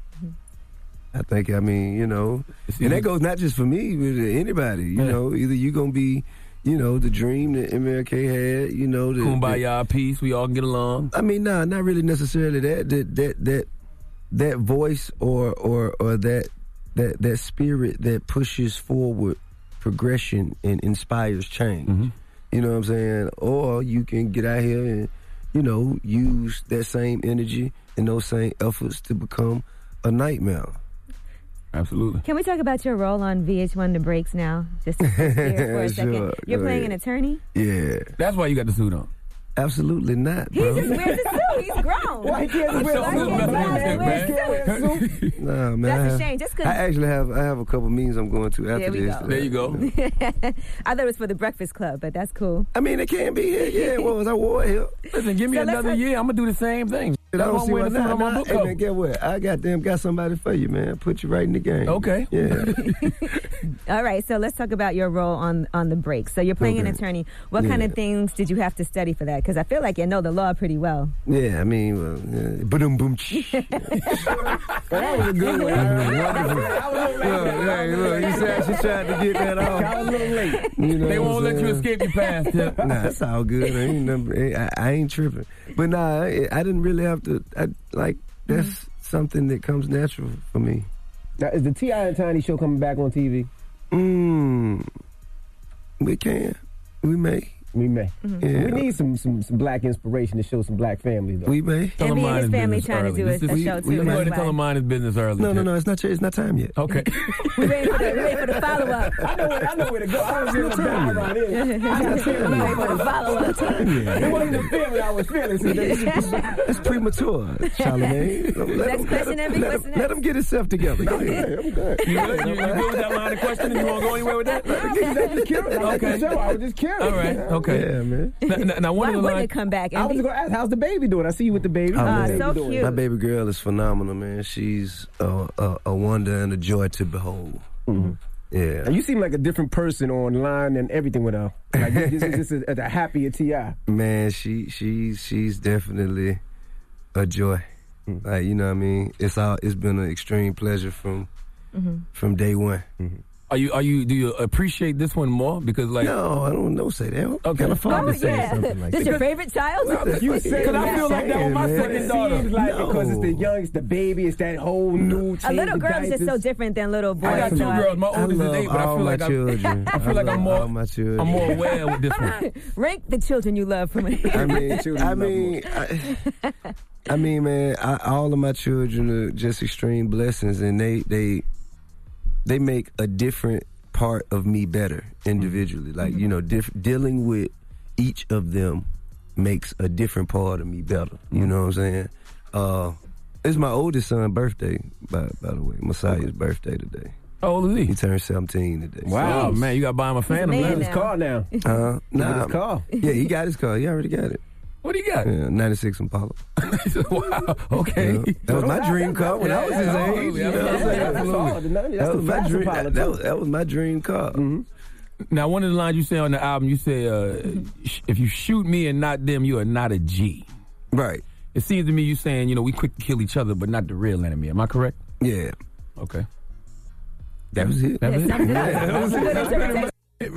N: I think, I mean, you know, and that goes not just for me, but anybody. You
B: Yeah.
N: know, either you gonna be, you know, the dream that M L K had. You know, the,
B: Kumbaya, peace, we all can get along.
N: I mean, nah, not really necessarily that. That that that that voice or or or that that that spirit that pushes forward progression and inspires change.
B: Mm-hmm.
N: You know what I'm saying? Or you can get out here and, you know, use that same energy and those same efforts to become a nightmare.
B: Absolutely.
C: Can we talk about your role on V H one The Breaks now? Just here for a second.
N: Sure,
C: You're
N: go
C: playing
N: ahead.
C: an attorney?
N: Yeah.
B: That's why you got the suit on.
N: Absolutely not,
C: He
N: bro.
C: just wears a suit. He's grown.
O: Why he can't wear
C: Why
O: a suit?
C: can't he
O: Man,
C: wear a
O: man,
C: suit?
O: can't wear a suit.
N: Nah, man.
C: That's
N: I
C: a
N: have-
C: shame. Just 'cause-
N: I actually have I have a couple meetings I'm going to after
C: There we
N: this.
C: go.
B: There you go.
C: I thought it was for the Breakfast Club, but that's cool.
N: I mean, it can be here. Yeah, it was. I wore it here.
B: Listen, give me
C: So let's
B: another
C: have-
B: year. I'm gonna do the same thing.
N: I
B: That's why
N: don't
B: I'm
N: see why
B: wearing the suit
N: not.
B: on my
N: Nah,
B: book
N: hey,
B: cover.
N: man, get what? I got them got somebody for you, man. Put you right in the game.
B: Okay.
N: Yeah.
C: All right, so let's talk about your role on on The Break. So you're playing an
N: Okay.
C: attorney. What kind
N: Yeah.
C: of things did you have to study for that? Because I feel like you know the law pretty well.
N: Yeah, I mean, well, yeah. Boom, boom. That was a good one. Hey, look, you said she tried to get that off.
O: I was a little late.
N: You know
B: They
N: what
B: won't
N: I'm
B: let you
N: saying?
B: escape your past, Tip.
N: Nah, that's all good. I ain't, never, I, I ain't tripping. But nah, I, I didn't really have to. I, like that's something that comes natural for me.
O: Now, is the T I and Tiny show coming back on T V?
N: Mm, we can. We may.
O: We may.
N: Yeah.
O: We need some, some some black inspiration to show some black families, though.
N: We may.
B: Tell
C: And
B: him
C: me and
B: mind
C: his
B: his
C: family
B: business
C: trying to
B: early.
C: do a,
B: This is-
C: a
N: we-
C: show
N: we
C: too.
N: may-
B: Go
C: That's
B: ahead and tell
C: why.
B: him mind his business early.
N: No, no,
B: Tip.
N: no. It's not. It's not time yet.
B: Okay.
C: We're waiting for the, we're waiting for the follow up.
O: I know where, I know where to go. I was in the
N: time
O: bar around here. I was
C: We're
O: feeling
C: waiting for the follow up.
O: It wasn't the feeling I was feeling. So they-
N: That's premature, Charlamagne. Let
C: Next
N: him-
C: question,
N: let
C: Envy.
N: him- let
C: What's
N: him-
C: next?
N: Let him get himself together. Go ahead.
O: I'm good.
B: You good? You, you good with that line of questioning? You want to go anywhere with that?
O: I'm just curious. I like the
B: Okay.
O: show. I was just curious.
B: All right. Okay.
N: Yeah, man.
B: Now, now, now one
C: Why
B: of the
C: wouldn't
B: lines.
C: it come back,
O: I was
C: Envy?
O: just going to ask, how's the baby doing? I see you with the baby.
N: Oh,
O: How's
N: man.
O: the
C: so
O: baby doing?
C: cute.
N: My baby girl is phenomenal, man. She's a, a, a wonder and a joy to behold.
O: Mm-hmm.
N: Yeah.
O: And you seem like a different person online and everything with her. Like this is just a, a happier T I.
N: Man, she she she's definitely a joy.
O: Mm.
N: Like, you know what I mean? It's all it's been an extreme pleasure from
C: Mm-hmm.
N: from day one.
O: Mm-hmm.
B: Are you? Are you? Do you appreciate this one more? Because like,
N: no, I don't know. Say that.
B: Okay,
N: Kind of father
C: Oh,
N: saying
C: yeah.
N: something like
C: This
N: that.
C: your favorite child?
O: You say
B: Because I feel like that with my
N: man.
B: second daughter.
O: Seems like
N: No.
O: because it's the youngest, the baby, it's that whole new.
C: A
O: change
C: little
O: of
C: girl is just so
O: diapers.
C: different than little boys.
B: I got two
C: so I-
B: girls. My
N: I
B: oldest is
N: love
B: eight, but I
N: all
B: feel
N: my
B: like I'm,
N: children.
B: I feel like
N: love
B: I'm more.
N: all my children.
B: I'm more aware with this one.
C: Rank the children you love from
N: I mean, I mean, I, I mean, man, I, all of my children are just extreme blessings, and they they they make a different part of me better individually. Like you know, diff- dealing with each of them makes a different part of me better. You know what I'm saying? Uh, it's my oldest son's birthday, by by the way. Messiah's birthday today.
B: How old is he?
N: He turned seventeen today.
B: Wow, man, you got to buy him a Phantom.
C: man
B: man.
C: now.
O: His car now.
N: Uh, nah,
O: his car.
N: Yeah, he got his car. He already got it.
B: What do you got?
N: Yeah, ninety-six Impala.
B: Wow. Okay.
N: Yeah. That was my dream car when I was his
B: Yeah,
N: age. You know what I'm
B: absolutely,
N: saying?
B: absolutely.
N: That was my dream. That, that was, that was my dream car.
B: Now, one of the lines you say on the album, you say, uh, sh- "If you shoot me and not them, you are not a G."
N: Right.
B: It seems to me you saying, you know, we quick to kill each other, but not the real enemy. Am I correct?
N: Yeah.
B: Okay.
N: That was it.
B: That was it.
C: That was a good interpretation.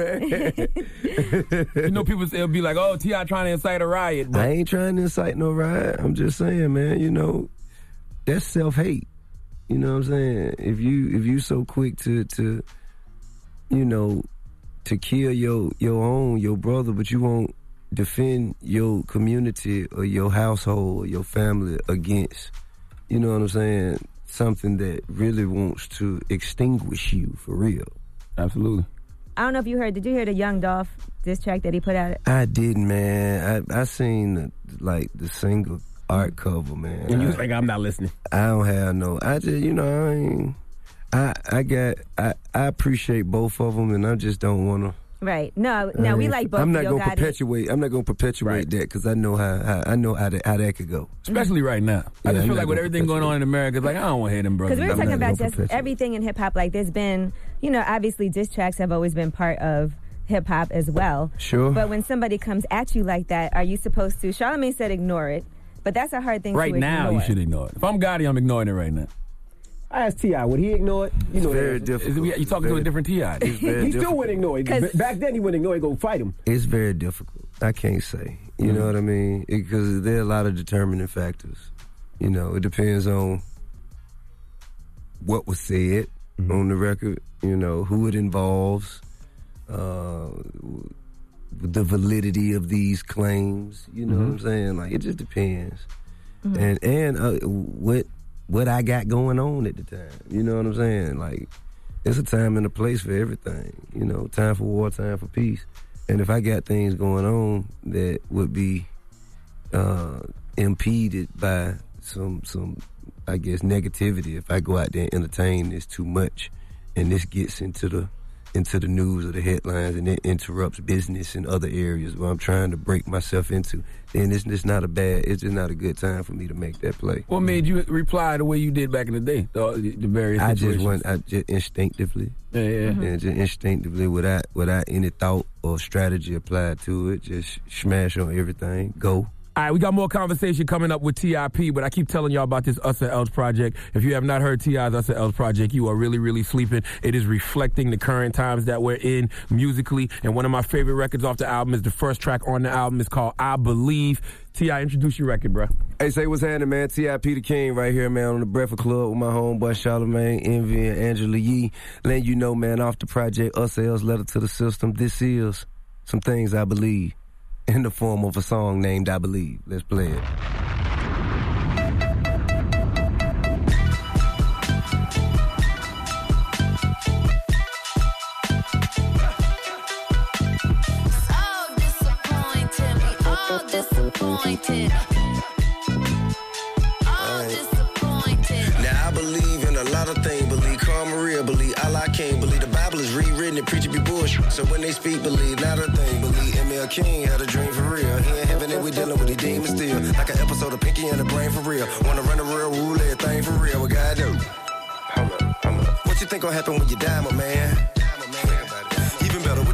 B: You know, people say, it'll be like, "Oh, T I trying to incite a riot." But
N: I ain't trying to incite no riot. I'm just saying, man, you know, that's self-hate. You know what I'm saying? If you if you so quick to to you know to kill your your own, your brother, but you won't defend your community or your household or your family against, you know what I'm saying, something that really wants to extinguish you for real.
B: Absolutely.
C: I don't know if you heard. Did you hear the Young Dolph diss track that he put out?
N: I didn't, man. I I seen the, like the single art cover, man.
O: And you
N: I,
O: was like, I'm not listening.
N: I don't have no. I just, you know, I ain't. I I got. I I appreciate both of them, and I just don't want to.
C: Right. No, no, we like both.
N: I'm not
C: Yo
N: gonna
C: Gotti.
N: perpetuate. I'm not gonna perpetuate
O: Right.
N: that because I know how, how I know how that, how that could go.
B: Especially right now. I
N: Yeah,
B: just
N: I'm
B: feel
N: not
B: like with
N: gonna
B: everything going on in America, it's like, I don't want to hear them brothers.
C: Because we were
N: I'm
C: talking
N: not
C: about
N: gonna
C: just
N: perpetuate.
C: everything in hip hop. Like, there's been, you know, obviously diss tracks have always been part of hip hop as well.
N: Sure.
C: But when somebody comes at you like that, are you supposed to? Charlamagne said ignore it, but that's a hard thing
B: Right
C: to ignore.
B: now, you should ignore it. If I'm Gotti, I'm ignoring it right now.
O: I asked T I, would he ignore it? You know,
N: Very
O: the answer.
N: difficult.
B: You talking to a different T I.
N: It's very
O: He still
N: difficult.
O: wouldn't ignore it.
C: 'Cause-
O: Back then, he wouldn't ignore it. Go fight him.
N: It's very difficult. I can't say. You know what I mean? Because there are a lot of determining factors. You know, it depends on what was said on the record. You know, who it involves, uh, the validity of these claims. You know what I'm saying? Like, it just depends. And and uh, what what I got going on at the time. You know what I'm saying? Like, it's a time and a place for everything. You know, time for war, time for peace. And if I got things going on that would be uh, impeded by some some, I guess, negativity, if I go out there and entertain this too much, and this gets into the into the news or the headlines, and it interrupts business in other areas where I'm trying to break myself into, then it's just not a bad, it's just not a good time for me to make that play.
B: What made you reply the way you did back in the day? The, the various
N: I
B: situations.
N: just went, I just instinctively,
B: Yeah, yeah.
N: and just instinctively, without without any thought or strategy applied to it, just smash on everything, go.
B: All right, we got more conversation coming up with T I P, but I keep telling y'all about this Us or Else project. If you have not heard T I's Us or Else project, you are really, really sleeping. It is reflecting the current times that we're in musically, and one of my favorite records off the album is the first track on the album. It's called I Believe. T I, introduce your record, bro.
N: Hey, say what's happening, man. T I P the King right here, man, on the Breakfast Club with my homeboy Charlamagne, Envy, and Angela Yee. Letting you know, man, off the project Us or Else, Letter to the System, this is Some Things I Believe, in the form of a song named I Believe. Let's play it.
P: disappointed. All disappointed.
I: Now I believe in a lot of things. Believe Carl Maria, believe Allah King, believe the Bible is rewritten and preaching be bullshit. So when they speak, believe not a thing. Believe M L King had a dream for real. He in heaven and we dealing with the demons still. Like an episode of Pinky and the Brain for real. Wanna run the real rule, everything for real. What God do? Hold up, hold up. What you think gon' happen when you die, my man? Even better, what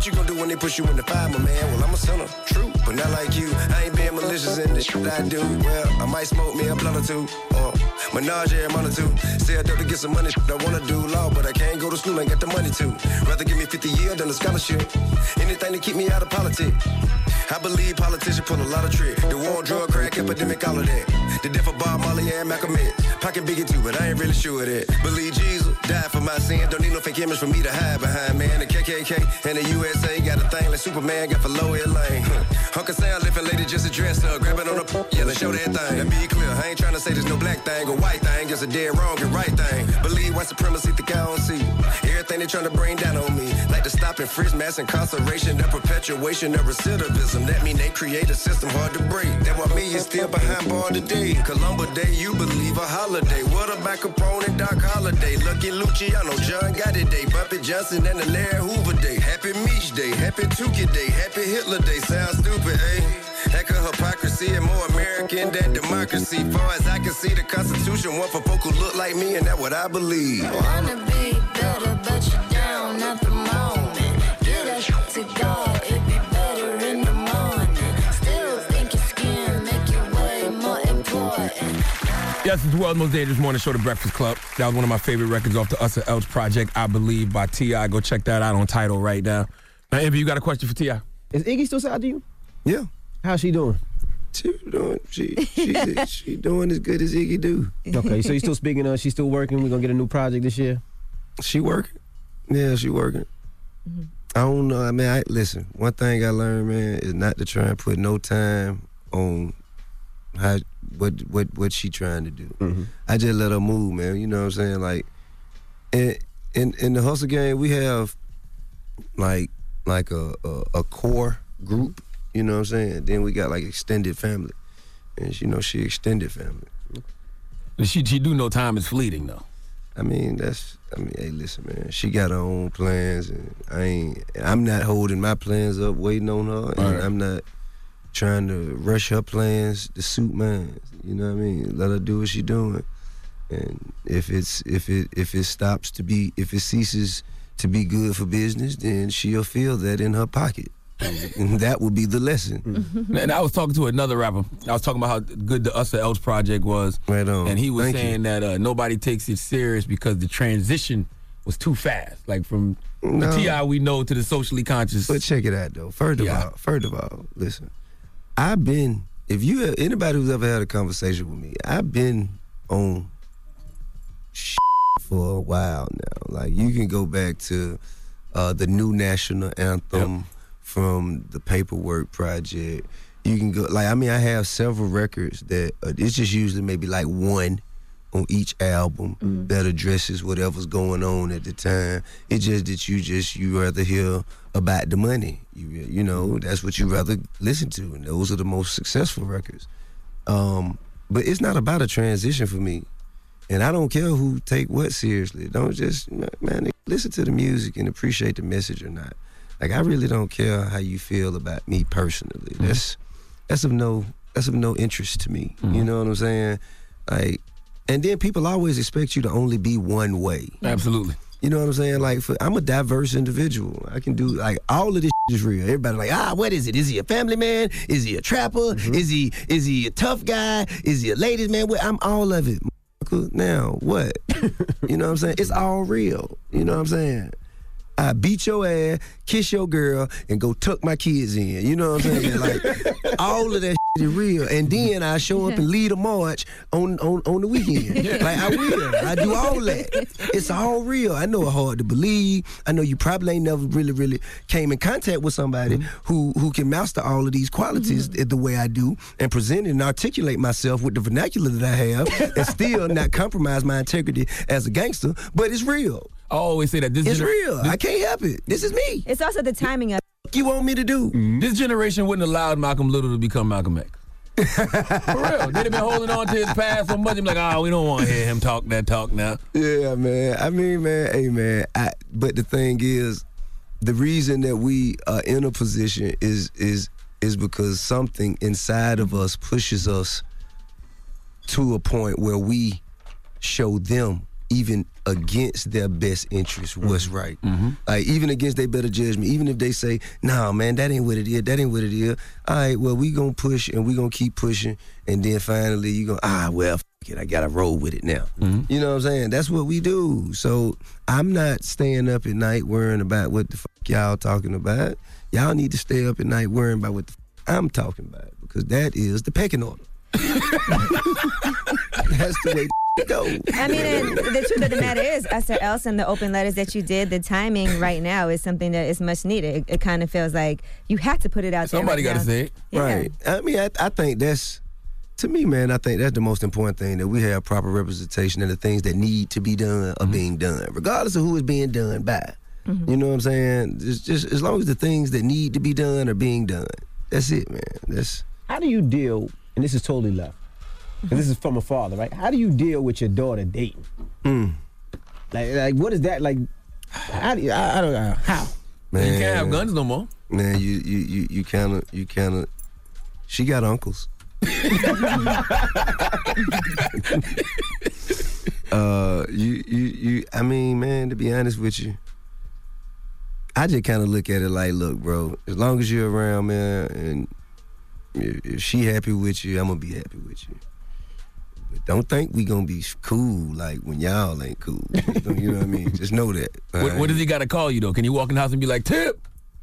I: What you gonna do when they push you in the fire, my man? Well, I'm a sinner, true, but not like you. I ain't being malicious in the shit I do. Well, I might smoke me a blunt or two, or menage a month or two. Stay up to get some money, I wanna do law, but I can't go to school, ain't got the money to. Rather give me fifty years than a scholarship. Anything to keep me out of politics. I believe politicians pull a lot of tricks. The war on drug, crack, epidemic, all of that. The death of Bob Marley and Malcolm X. Pocket Biggie too, but I ain't really sure of that. Believe Jesus died for my sins. Don't need no fake image for me to hide behind, man. The K K K and the U S A got a thing like Superman got for Lower Lane. Uncle Sam lifting lady just a dress her, grabbing on the yeah, let's show that thing. And be clear, I ain't trying to say there's no black thing or white thing. Just a dead wrong and right thing. Believe white supremacy, think I don't see. Everything they trying to bring down on me. Like to stop and frisk, mass incarceration, the perpetuation of recidivism. That mean they create a system hard to break. That why me is still behind bar today. Columbo Day, you believe a holiday. What about Capone and Doc Holliday? Lucky Luciano, John Gotti Day. Bumpy Johnson and the Larry Hoover Day. Happy Meech Day, Happy Tukey Day, Happy Hitler Day. Sounds stupid, eh? Heck of hypocrisy and more American than democracy. Far as I can see, the Constitution one for folk who look like me, and that's what I believe.
P: Wanna be better, but you're down at the moment. Get that shit to God, it be better in the morning. Still think your skin make you way more important.
B: Yes, it's the world's most dangerous morning show, The Breakfast Club. That was one of my favorite records off the Us or Else project, I Believe, by T I Go check that out on Tidal right now. Now, Envy, you got a question for T I?
A: Is Iggy still side to you?
N: Yeah.
A: How's she doing?
N: She doing she she she doing as good as Iggy do.
A: Okay, so you still speaking of, she's still working. We're gonna get a new project this year.
N: She working. Yeah, she working. Mm-hmm. I don't know. I mean, I listen. One thing I learned, man, is not to try and put no time on how what what what she trying to do. Mm-hmm. I just let her move, man. You know what I'm saying? Like, in in, in the hustle game, we have like like a, a a core group. You know what I'm saying? Then we got like extended family, and you know she extended family.
B: She she do know time is fleeting though.
N: I mean that's I mean hey listen man, she got her own plans, and I ain't I'm not holding my plans up waiting on her, and right. I'm not trying to rush her plans to suit mine. You know what I mean? Let her do what she doing, and if it's if it if it stops to be if it ceases to be good for business, then she'll feel that in her pocket. And that would be the lesson.
B: And I was talking to another rapper. I was talking about how good the Us or Else project was.
N: Right on.
B: And he was
N: Thank
B: saying
N: you.
B: that uh, nobody takes it serious because the transition was too fast. Like from
N: No.
B: the T I we know to the socially conscious.
N: But check it out though. First of
B: Yeah.
N: all, first of all, listen. I've been if you anybody who's ever had a conversation with me, I've been on shit for a while now. Like you can go back to uh, the new national anthem. Yep. From the Paperwork Project, you can go like I mean I have several records that uh, it's just usually maybe like one on each album mm-hmm. that addresses whatever's going on at the time. It's just that you just you rather hear about the money. You you know that's what you rather listen to, and those are the most successful records. Um, but it's not about a transition for me, and I don't care who take what seriously. Don't just man listen to the music and appreciate the message or not. Like I really don't care how you feel about me personally. Mm-hmm. That's that's of no that's of no interest to me. Mm-hmm. You know what I'm saying? Like, and then people always expect you to only be one way.
B: Absolutely.
N: You know what I'm saying? Like, for, I'm a diverse individual. I can do like all of this is real. Everybody like, ah, what is it? Is he a family man? Is he a trapper? Mm-hmm. Is he is he a tough guy? Is he a ladies man? Well, I'm all of it. Now what? You know what I'm saying? It's all real. You know what I'm saying? I beat your ass, kiss your girl, and go tuck my kids in. You know what I'm saying? Like, all of that shit is real. And then I show up and lead a march on, on, on the weekend. Like, I will. I do all that. It's all real. I know it's hard to believe. I know you probably ain't never really, really came in contact with somebody mm-hmm. who, who can master all of these qualities mm-hmm. the way I do and present and articulate myself with the vernacular that I have and still not compromise my integrity as a gangster, but it's real.
B: I always say that this
N: It's
B: gener-
N: real.
B: This-
N: I can't help it. This is me.
C: It's also the timing of
N: What you want me to do?
B: Mm-hmm. This generation wouldn't have allowed Malcolm Little to become Malcolm X. For real. They'd have been holding on to his past so much. I'm like, oh, we don't want to hear him talk that talk now.
N: Yeah, man. I mean, man, hey, man. I, but the thing is, the reason that we are in a position is is is because something inside of us pushes us to a point where we show them even against their best interest, what's
B: Mm-hmm.
N: right. Like, even against their better judgment, even if they say, nah, man, that ain't what it is, that ain't what it is. All right, well, we gonna push and we gonna keep pushing, and then finally you go, ah, well, f- it, I gotta roll with it now. You know what I'm saying? That's what we do. So I'm not staying up at night worrying about what the fuck y'all talking about. Y'all need to stay up at night worrying about what the fuck I'm talking about, because that is the pecking order. That's the way it goes.
C: I mean, and the truth of the matter is, Esther Elson, the open letters that you did, the timing right now is something that is much needed. It, it kind of feels like you have to put it out
B: Somebody
C: there.
B: got to
C: Somebody
B: say it.
C: Yeah.
N: Right. I mean, I, I think that's, to me, man, I think that's the most important thing, that we have proper representation and the things that need to be done are being done, regardless of who is being done by. You know what I'm saying? It's just as long as the things that need to be done are being done. That's it, man. That's
O: How do you deal, and this is totally left, and this is from a father, right? How do you deal with your daughter dating?
N: Mm.
O: Like, like, what is that like? How do you, I, I don't know how.
N: Man,
B: You can't have guns no more.
N: Man, you you you you kind of you kind of. She got uncles. uh, you you you. I mean, man, to be honest with you, I just kind of look at it like, look, bro. As long as you're around, man, and if, if she happy with you, I'm gonna be happy with you. But don't think we gonna be cool like when y'all ain't cool. You know what I mean? Just know that.
B: What, what does he got to call you, though? Can you walk in the house and be like, Tip?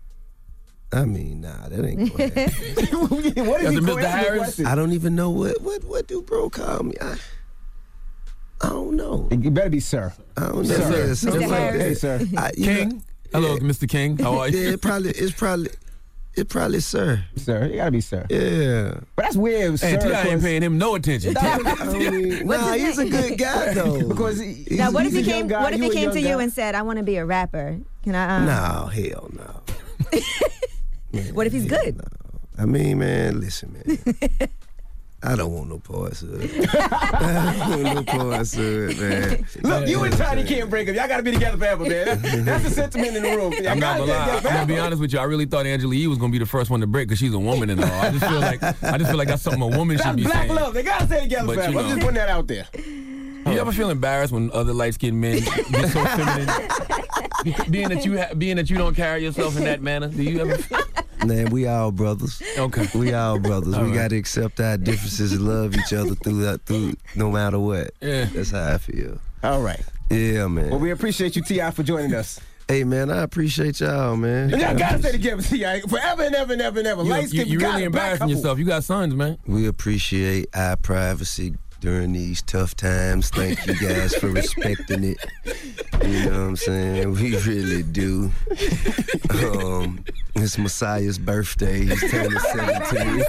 N: I mean, nah, that ain't gonna happen.
O: What is he
B: That's a
O: call-
B: Mister
O: that's a
B: Harris?
O: question.
N: I don't even know what what what do bro call me. I, I don't know.
O: You better be sir.
N: I don't know.
O: Sir.
N: Yeah,
O: Mister
N: something like
O: Harris.
N: that.
O: Hey, sir.
N: I, you
B: King?
N: know,
B: Hello, Mister King. How are you?
N: yeah, it probably it's probably it probably sir.
O: Sir, you gotta be sir.
N: Yeah.
O: But that's weird,
B: Hey,
O: sir.
B: T I ain't
O: because-
B: paying him no attention.
N: I mean, nah, he's a good guy though.
O: Because he,
C: Now, what if
O: he's
C: he
O: a young
C: came?
O: guy,
C: What if he
O: you a
C: came
O: young
C: to you
O: guy.
C: and said, "I want to be a rapper"? Can I? Um,
N: No, hell no. Man,
C: What if he's
N: hell
C: good?
N: no. I mean, man, listen, man. I don't want no parts of it. I don't want no parts of it, man.
O: Look, you and Tiny can't break up. Y'all gotta be together forever, man. That's, that's the sentiment in the room. Y'all
B: I'm not
O: gotta
B: gonna lie.
O: get
B: I'm gonna be
O: forever.
B: honest with you. I really thought Angela Yee was gonna be the first one to break because she's a woman and all. I just feel like I just feel like that's something a woman should
O: That's
B: be
O: black
B: saying.
O: love. They gotta stay together
B: But, you
O: forever. I'm
B: know.
O: just putting that out there.
B: You ever feel embarrassed when other light skinned men get so feminine? being that you ha- being that you don't carry yourself in that manner, do you ever? Feel?
N: Man, we all brothers.
B: Okay.
N: We all brothers.
B: All
N: we
B: right.
N: got to accept our differences and love each other through that, through no matter what.
B: Yeah.
N: That's how I feel.
O: All right.
N: Yeah, man.
O: Well, we appreciate you, T I, for joining us.
N: Hey, man, I appreciate y'all, man.
O: And y'all gotta stay together, T I, forever and ever and ever and ever.
B: You,
O: Light
B: you,
O: skin,
B: you
O: got
B: really
O: it, black
B: embarrassing
O: couple.
B: yourself. You got sons, man.
N: We appreciate our privacy during these tough times. Thank you guys for respecting it. You know what I'm saying? We really do. Um, it's Messiah's birthday. He's turning seventeen.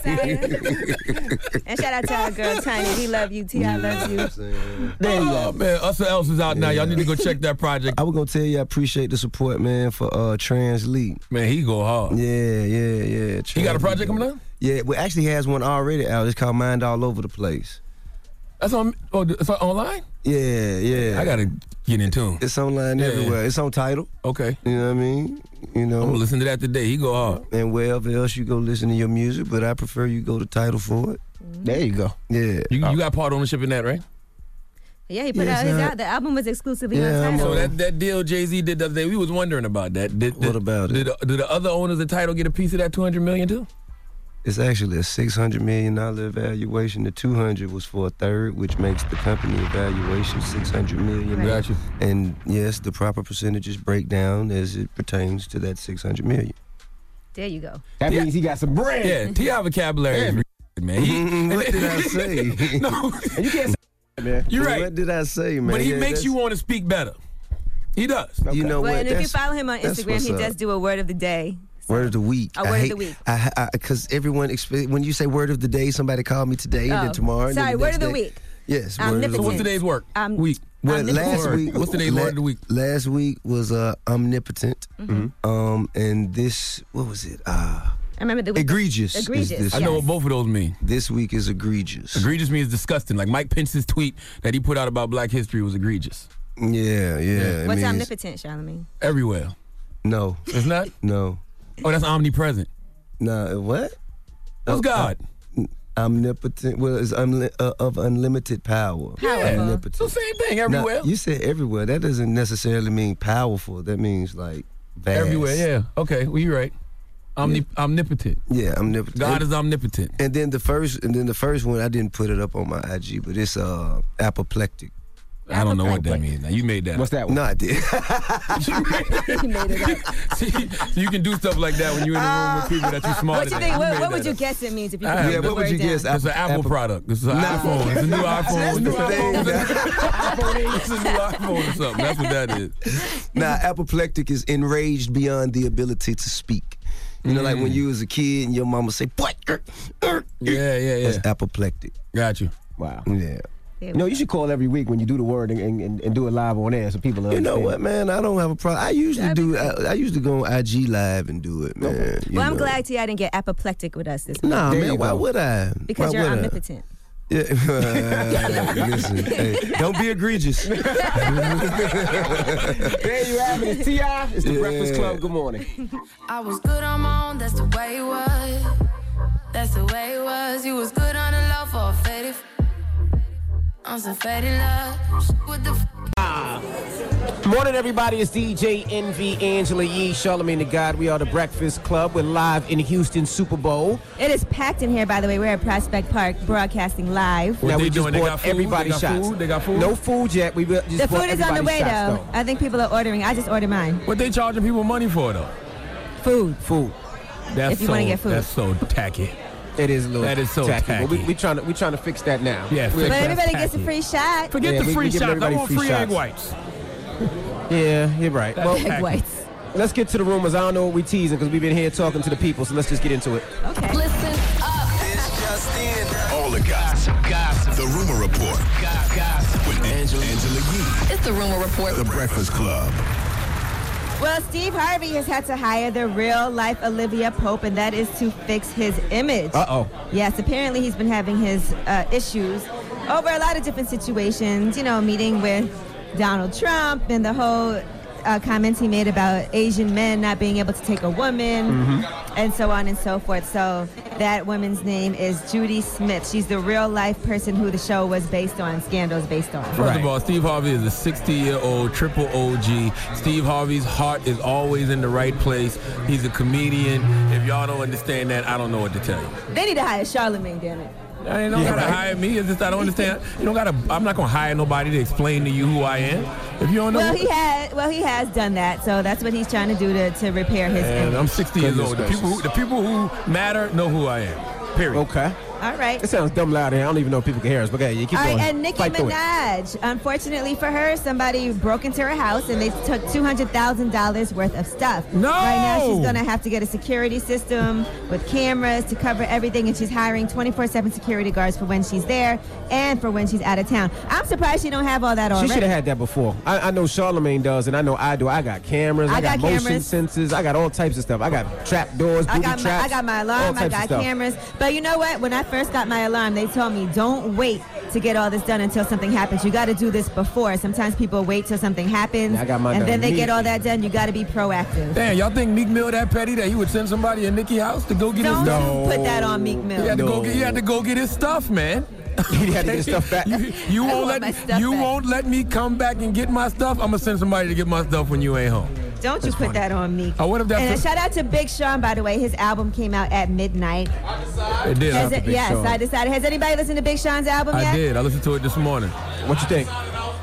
C: And shout out to our girl Tiny. We love you. T I loves you.
B: There you go. Man, Usher Else is out now. Y'all need to go check that project.
N: I was gonna tell you I appreciate the support, man, for uh, Trans Lee.
B: Man, he go hard.
N: Yeah, yeah, yeah.
B: He got a project coming out?
N: Yeah, well, actually has one already out. It's called Mind All Over the Place.
B: That's on. Oh, it's on online.
N: Yeah, yeah.
B: I gotta get in tune.
N: It's online
B: Yeah.
N: everywhere. It's on Tidal.
B: Okay.
N: You know what I mean? You know.
B: I'm gonna listen to that today. He go hard.
N: And wherever else you go listen to your music, but I prefer you go to Tidal for it.
O: There you go.
N: Yeah.
B: You, you got part ownership in that, right?
C: Yeah, he put
N: Yes,
C: out his
N: I-
C: out. The album was exclusively
N: Yeah,
C: on
N: I'm
C: Tidal.
B: So that, that deal Jay Z did the other day, we was wondering about that. Did, did,
N: What about it?
B: Did, did the other owners of Tidal get a piece of that two hundred million too?
N: It's actually a six hundred million dollars evaluation. The two hundred was for a third, which makes the company evaluation six hundred million dollars.
B: Got you.
N: And yes, the proper percentages break down as it pertains to that six hundred million dollars.
C: There you go.
O: That
B: Yeah.
O: means he got some brand.
B: Yeah, T I vocabulary is re- man. He,
N: What did I say?
B: no,
O: And you can't say that, man.
B: you're right.
N: What did I say, man?
B: But he
N: Yeah,
B: makes
N: that's-
B: you want to speak better. He does.
N: You know
C: Well,
N: what?
C: and if you
N: That's-
C: follow him on
N: that's
C: Instagram,
N: what's
C: he
N: up.
C: does do a word of the day.
N: Word of the week.
C: Oh,
N: I
C: word of
N: hate,
C: the week.
N: I because everyone expe- when you say word of the day, somebody called me today and
C: Oh,
N: then tomorrow. And
C: sorry,
N: then the
C: word
N: next
C: of the
N: day.
C: week.
N: Yes.
C: Omnipotent.
N: Word of the
B: So what's
N: week.
B: today's work?
C: Um,
B: Week.
N: Well,
C: Omnipotent.
N: last week.
B: What's today's
N: la-
B: word of the week?
N: Last week was uh, omnipotent.
C: Mm-hmm.
N: Um, and this what was it? Uh,
C: I remember the week.
N: egregious. is
C: Egregious,
N: this
B: I know
N: week.
B: what both of those mean.
N: This week is egregious.
B: Egregious means disgusting. Like Mike Pence's tweet that he put out about Black History was egregious.
N: Yeah, yeah. it
C: What's
N: means-
C: omnipotent, Charlamagne?
B: Everywhere.
N: No,
B: It's not?
N: no,
B: Oh, that's omnipresent.
N: no. What?
B: What's God?
N: Omnipotent. Well, it's unli- uh, of unlimited power.
B: Yeah.
N: Omnipotent.
B: So same thing everywhere.
N: Now, you said everywhere. That doesn't necessarily mean powerful. That means like vast.
B: Everywhere, yeah. Okay, well, you're right. Omni-
N: Yeah.
B: Omnipotent.
N: Yeah, omnipotent.
B: God
N: and,
B: is omnipotent.
N: And then the first, and then the first one, I didn't put it up on my I G, but it's uh apoplectic.
B: I don't know what that means. Now you made that.
O: What's that one?
N: No, I did.
C: He made it up.
B: See, you can do stuff like that when you're in a room with people that you're smarter
C: What you
B: than.
C: think?
B: You
C: What,
B: made
C: what
B: that
C: would you
B: up.
C: guess it means if you
B: I
C: could
B: have
C: break
N: Yeah,
C: the
N: what would
C: word
N: you
C: down?
N: guess?
B: It's an Apple,
N: Apple-
B: product. This is an
N: Nah.
B: iPhone. It's a new iPhone.
N: That's
B: It's
N: the
B: a-
N: thing,
B: It's a new iPhone or something. That's what that is.
N: Now, apoplectic is enraged beyond the ability to speak. You know, like when you was a kid and your mama say, "What?"
B: Yeah, yeah, yeah.
N: That's apoplectic.
B: Got you.
O: Wow.
N: Yeah.
O: You know, you should call every week when you do the word and, and, and do it live on air so people
N: You
O: understand.
N: know what, man? I don't have a problem. I usually do. I, I usually go on I G Live and do it, man. You
C: Well, I'm
N: know.
C: glad T I didn't get apoplectic with us this week.
N: Nah,
O: There
N: man.
O: you
N: Why
O: go.
N: would I?
C: Because
N: Why
C: you're
N: would I?
C: omnipotent.
N: Yeah. Uh, listen, hey, don't be egregious.
O: There you have it. T I It's the
N: Yeah.
O: Breakfast Club. Good morning.
P: I was good on my own, that's the way it was. That's the way it was. You was good on the low for a faded. On some faded love. With the f-
A: Morning, everybody. It's D J Envy, Angela Yee, Charlamagne the God. We are the Breakfast Club. We're live in Houston Super Bowl.
C: It is packed in here, by the way. We're at Prospect Park broadcasting live.
B: What
A: now
B: they
A: we just
B: doing? They
A: bought
B: got food?
A: everybody
B: They got
A: shots.
B: food? They got food?
A: No food yet. We just
C: The
A: bought
C: food is on the
A: everybody
C: way,
A: shots,
C: though. I think people are ordering. I just ordered mine.
B: What they charging people money for though?
C: Food.
A: Food.
B: That's
C: If you
B: so,
C: wanna get food.
B: That's so tacky.
A: It is a little
B: That is so
A: tacky.
B: tacky.
A: But we, we trying to we trying to fix that now.
B: Yeah,
A: We're-
B: fix
C: But
B: That's
C: everybody gets a
B: tacky.
C: free shot.
B: Forget
A: Yeah,
B: the
A: we-
B: free
A: we give
B: shots. I
A: everybody
B: want
A: free
B: free egg
A: shots.
B: whites.
A: Yeah, you're right.
B: That's
A: Well,
B: tacky.
C: Egg whites.
A: let's get to the rumors. I don't know what we teasing because we've been here talking to the people. So let's just get into it.
C: Okay.
P: listen up.
H: All the gossip. Gossip. The Rumor Report. Gossip. With Angela, Angela Yee.
P: It's the Rumor Report.
H: The Breakfast Club.
C: Well, Steve Harvey has had to hire the real-life Olivia Pope, and that is to fix his image.
A: Uh-oh.
C: Yes, apparently he's been having his uh, issues over a lot of different situations, you know, meeting with Donald Trump and the whole uh, comments he made about Asian men not being able to take a woman
A: Mm-hmm.
C: and so on and so forth. So that woman's name is Judy Smith. She's the real-life person who the show was based on, Scandal is based on.
B: First
A: Right.
B: of all, Steve Harvey is a sixty-year-old triple O G. Steve Harvey's heart is always in the right place. He's a comedian. If y'all don't understand that, I don't know what to tell you.
C: They need to hire Charlamagne, damn it.
B: I ain't don't gotta hire me. It's just I don't understand. You don't gotta. I'm not gonna hire nobody to explain to you who I am. If you don't know,
C: Well,
B: who-
C: he had. Well, he has done that, so that's what he's trying to do to, to repair his
B: and
C: image.
B: I'm sixty years
A: Goodness
B: old. The people, who, the people who matter know who I am. Period.
A: Okay.
C: All right.
A: It sounds dumb loud here. I don't even know if people can hear us. But okay, you keep
C: All right,
A: going.
C: and Nicki
A: Fight through it.
C: Minaj. Unfortunately for her, somebody broke into her house and they took two hundred thousand dollars worth of stuff.
B: No!
C: Right now, she's going to have to get a security system with cameras to cover everything, and she's hiring twenty-four seven security guards for when she's there and for when she's out of town. I'm surprised she don't have all that
A: She
C: already.
A: should have had that before. I, I know Charlamagne does, and I know I do. I got cameras. I,
C: I got
A: motion
C: cameras.
A: sensors. I got all types of stuff. I got trap doors,
C: I
A: booby
C: got, my,
A: traps.
C: I got my
A: all
C: alarm, I
A: types of
C: got
A: stuff.
C: cameras. But you know what? When I first got my alarm, they told me, don't wait to get all this done until something happens. You got to do this before. Sometimes people wait till something happens,
A: Yeah, I got mine
C: and
A: done
C: then they get all
A: immediately.
C: that done. You got to be proactive.
B: Damn, y'all think Meek Mill that petty that he would send somebody in Nicki house to go get
C: Don't
B: his stuff?
C: put that on Meek Mill.
B: He had to go
A: No.
B: get. He had to go get his stuff, man.
A: He had to get his stuff back.
B: You, you
C: I
B: won't
C: want my
B: let
C: stuff
B: you
C: back.
B: won't let me come back and get my stuff. I'm gonna send somebody to get my stuff when you ain't home.
C: Don't you
B: That's
C: put
B: funny.
C: that on Meek.
B: Oh, what if that's
C: And a
B: a-
C: shout out to Big Sean, by the way. His album came out at midnight.
B: It did.
C: Has
B: I,
C: it- yes, I decided. Has anybody listened to Big Sean's album yet?
B: I did. I listened to it this morning.
A: What you think?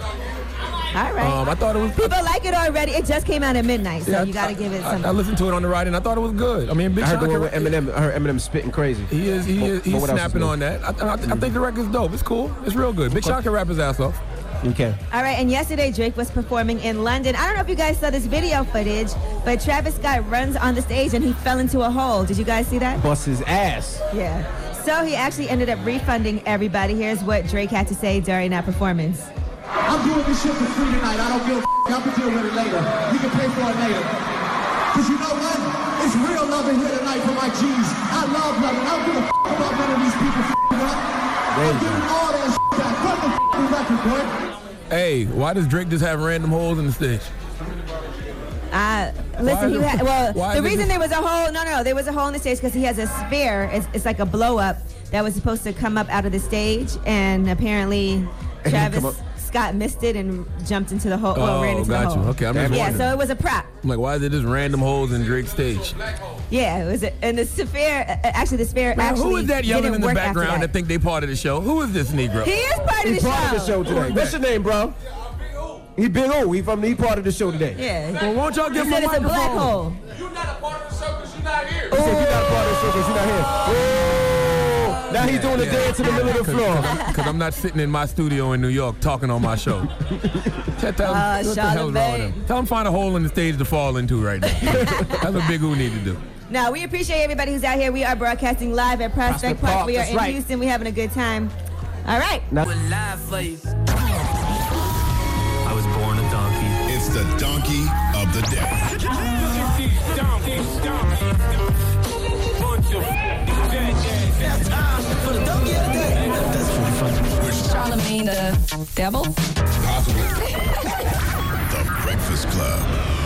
C: All right.
B: Um, I thought it was.
C: People like it already. It just came out at midnight, so
B: Yeah,
C: you got to give it
B: I,
C: some.
B: I listened to it on the ride and I thought it was good. I mean, Big
A: I heard
B: Sean.
A: the one with
B: can-
A: Eminem. I heard Eminem spitting crazy.
B: He is. He is.
A: But
B: He's
A: what else is
B: snapping
A: new?
B: on that. I, I, I think the record's dope. It's cool. It's real good. Big Sean can rap his ass off.
A: Okay.
C: All right, and yesterday Drake was performing in London. I don't know if you guys saw this video footage, but Travis Scott runs on the stage and he fell into a hole. Did you guys see that?
A: Bust his ass.
C: Yeah. So he actually ended up refunding everybody. Here's what Drake had to say during that performance.
Q: I'm doing this shit for free tonight. I don't give a f***. Y'all can deal with it later. You can pay for it later. Because you know what? It's real loving here tonight for my G's. I love loving. I don't give a f*** about none of these people f***ing up. I'm giving all that shit back. Fuck the f***ing record, boy.
B: Hey, why does Drake just have random holes in the stage?
C: Uh, listen,
B: Why
C: he
B: is it-
C: had, well,
B: why
C: the
B: is it
C: reason
B: just-
C: there was a hole, no, no, there was a hole in the stage because he has a sphere. It's, it's like a blow up that was supposed to come up out of the stage, and apparently Travis Scott missed it and jumped into the hole. Well,
B: Oh,
C: ran into
B: got
C: the
B: you.
C: hole.
B: Okay, I'm just
C: yeah,
B: wondering.
C: so it was a prop.
B: I'm like, why is it just random holes in Drake's stage?
C: Yeah, it was. A, and the Sphere, uh, actually, the Sphere
B: Man,
C: actually
B: who is that yelling
C: didn't
B: in the
C: work after
B: background
C: that.
B: that think they part of the show? Who is this Negro?
C: He is part of the
A: He's
C: show.
A: part of the show today. What's your name, bro? He Big O. He from he part of the show today.
C: Yeah.
B: Well, won't y'all give
C: He
B: him
C: said
B: a
C: it's a black
B: microphone?
C: hole.
H: You're not a part of the show because you're not here.
A: He said you're not a part of the show because you're not here. Oh, now he's doing the dance in the middle of the floor.
B: Because I'm not sitting in my studio in New York talking on my show. Tell him,
C: Uh,
B: what the hell's wrong with him? Tell him find a hole in the stage to fall into right now. That's what Big O need to do.
C: Now, we appreciate everybody who's out here. We are broadcasting live at Prospect
A: Prospect
C: Park.
A: Park,
C: We are
A: that's
C: in
A: right.
C: Houston. We're having a good time. All right.
R: I was born a donkey.
S: It's the donkey of the day.
T: Charlemagne the devil?
S: Possibly. The Breakfast Club.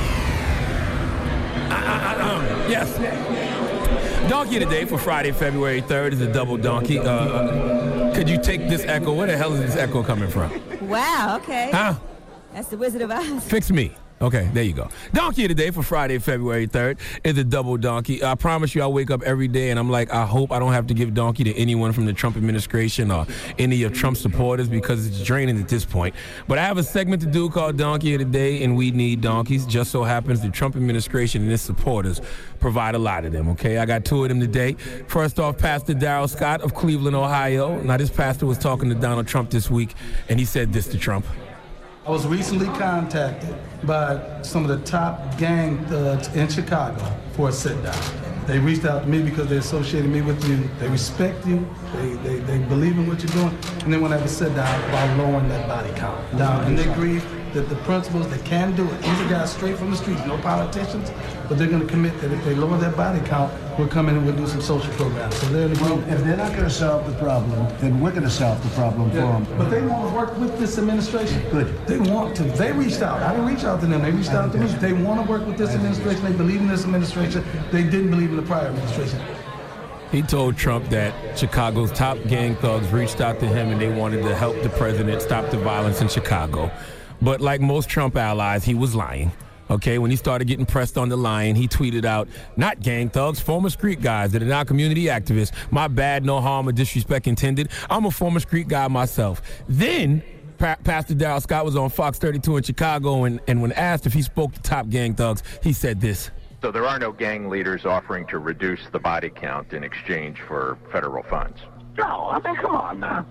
B: Yes. Donkey of the day for Friday, February third is a double donkey. Uh, uh, could you take this echo? Where the hell is this echo coming from?
C: Wow, okay.
B: Huh?
C: That's the Wizard of Oz.
B: Fix me. Okay, there you go. Donkey of the day for Friday, February third is a double donkey. I promise you I wake up every day and I'm like, I hope I don't have to give donkey to anyone from the Trump administration or any of Trump's supporters because it's draining at this point. But I have a segment to do called Donkey of the Day, and we need donkeys. Just so happens the Trump administration and its supporters provide a lot of them, okay? I got two of them today. First off, Pastor Darrell Scott of Cleveland, Ohio. Now, this pastor was talking to Donald Trump this week, and he said this to Trump.
K: I was recently contacted by some of the top gang thugs in Chicago for a sit-down. They reached out to me because they associated me with you. They respect you. They, they, they believe in what you're doing. And they want to have a sit-down about lowering that body count down. And they agree that the principals, they can do it. These are guys straight from the streets, no politicians, but they're going to commit that if they lower that body count, we'll come in and we'll do some social programs. So they're in
Q: Well,
K: agreement.
Q: if they're not going to solve the problem, then we're going to solve the problem for
K: Yeah,
Q: them.
K: but they want to work with this administration.
Q: Good.
K: They want to. They reached out. I didn't reach out to them. They reached out to me. They want to work with this administration. They believe in this administration. They didn't believe in the prior administration.
B: He told Trump that Chicago's top gang thugs reached out to him and they wanted to help the president stop the violence in Chicago. But like most Trump allies, he was lying. Okay, when he started getting pressed on the line, he tweeted out, not gang thugs, former street guys that are now community activists. My bad, no harm or disrespect intended. I'm a former street guy myself. Then pa- Pastor Darrell Scott was on Fox thirty-two in Chicago, and, and when asked if he spoke to top gang thugs, he said this.
U: So there are no gang leaders offering to reduce the body count in exchange for federal funds.
E: No, I mean, come on now.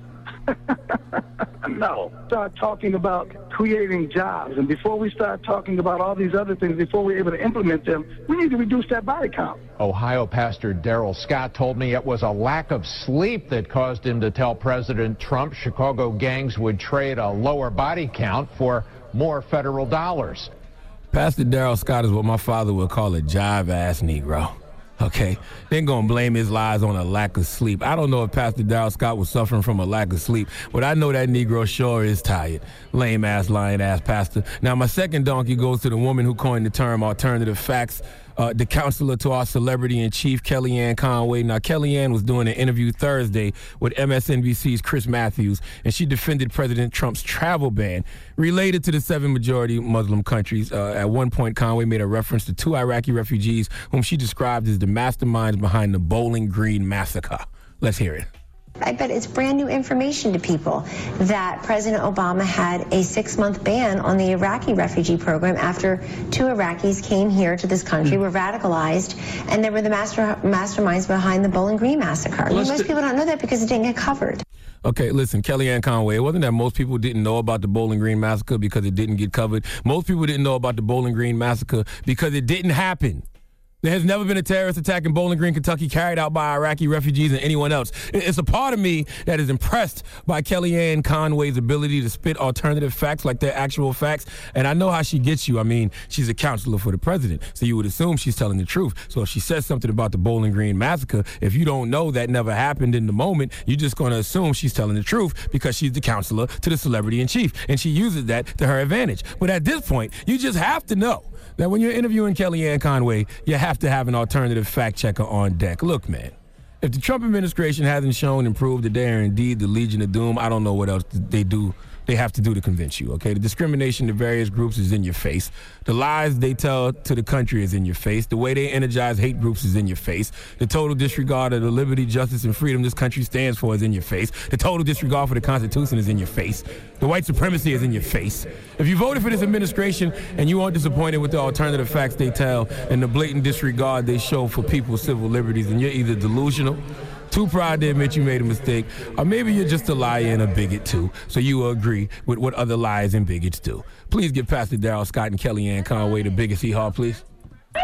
E: No. Start talking about creating jobs. And before we start talking about all these other things, before we're able to implement them, we need to reduce that body count.
U: Ohio Pastor Darrell Scott told me it was a lack of sleep that caused him to tell President Trump Chicago gangs would trade a lower body count for more federal dollars.
B: Pastor Darrell Scott is what my father would call a jive-ass Negro. Okay, they're going to blame his lies on a lack of sleep. I don't know if Pastor Darrell Scott was suffering from a lack of sleep, but I know that Negro sure is tired. Lame-ass, lying-ass pastor. Now, my second donkey goes to the woman who coined the term alternative facts, uh, the counselor to our celebrity-in-chief, Kellyanne Conway. Now, Kellyanne was doing an interview Thursday with M S N B C's Chris Matthews, and she defended President Trump's travel ban related to the seven majority Muslim countries. Uh, at one point, Conway made a reference to two Iraqi refugees whom she described as the masterminds behind the Bowling Green massacre. Let's hear it.
V: I bet it's brand new information to people that President Obama had a six-month ban on the Iraqi refugee program after two Iraqis came here to this country, were radicalized, and they were the master masterminds behind the Bowling Green massacre. I mean, most people don't know that because it didn't get covered.
B: Okay, listen, Kellyanne Conway, it wasn't that most people didn't know about the Bowling Green massacre because it didn't get covered. Most people didn't know about the Bowling Green massacre because it didn't happen. There has never been a terrorist attack in Bowling Green, Kentucky carried out by Iraqi refugees and anyone else. It's a part of me that is impressed by Kellyanne Conway's ability to spit alternative facts like they're actual facts. And I know how she gets you. I mean, she's a counselor for the president, so you would assume she's telling the truth. So if she says something about the Bowling Green massacre, if you don't know that never happened in the moment, you're just going to assume she's telling the truth because she's the counselor to the celebrity in chief. And she uses that to her advantage. But at this point, you just have to know that when you're interviewing Kellyanne Conway, you have to have an alternative fact checker on deck. Look, man, If the Trump administration hasn't shown and proved that they are indeed the Legion of Doom, I don't know what else they do. They have to do to convince you, okay? The discrimination to various groups is in your face. The lies they tell to the country is in your face. The way they energize hate groups is in your face. The total disregard of the liberty, justice, and freedom this country stands for is in your face. The total disregard for the Constitution is in your face. The white supremacy is in your face. If you voted for this administration and you aren't disappointed with the alternative facts they tell and the blatant disregard they show for people's civil liberties, then you're either delusional, too proud to admit you made a mistake, or maybe you're just a liar and a bigot too, so you will agree with what other liars and bigots do. Please give Pastor Darrell Scott and Kellyanne Conway the biggest hee-haw, please.
A: All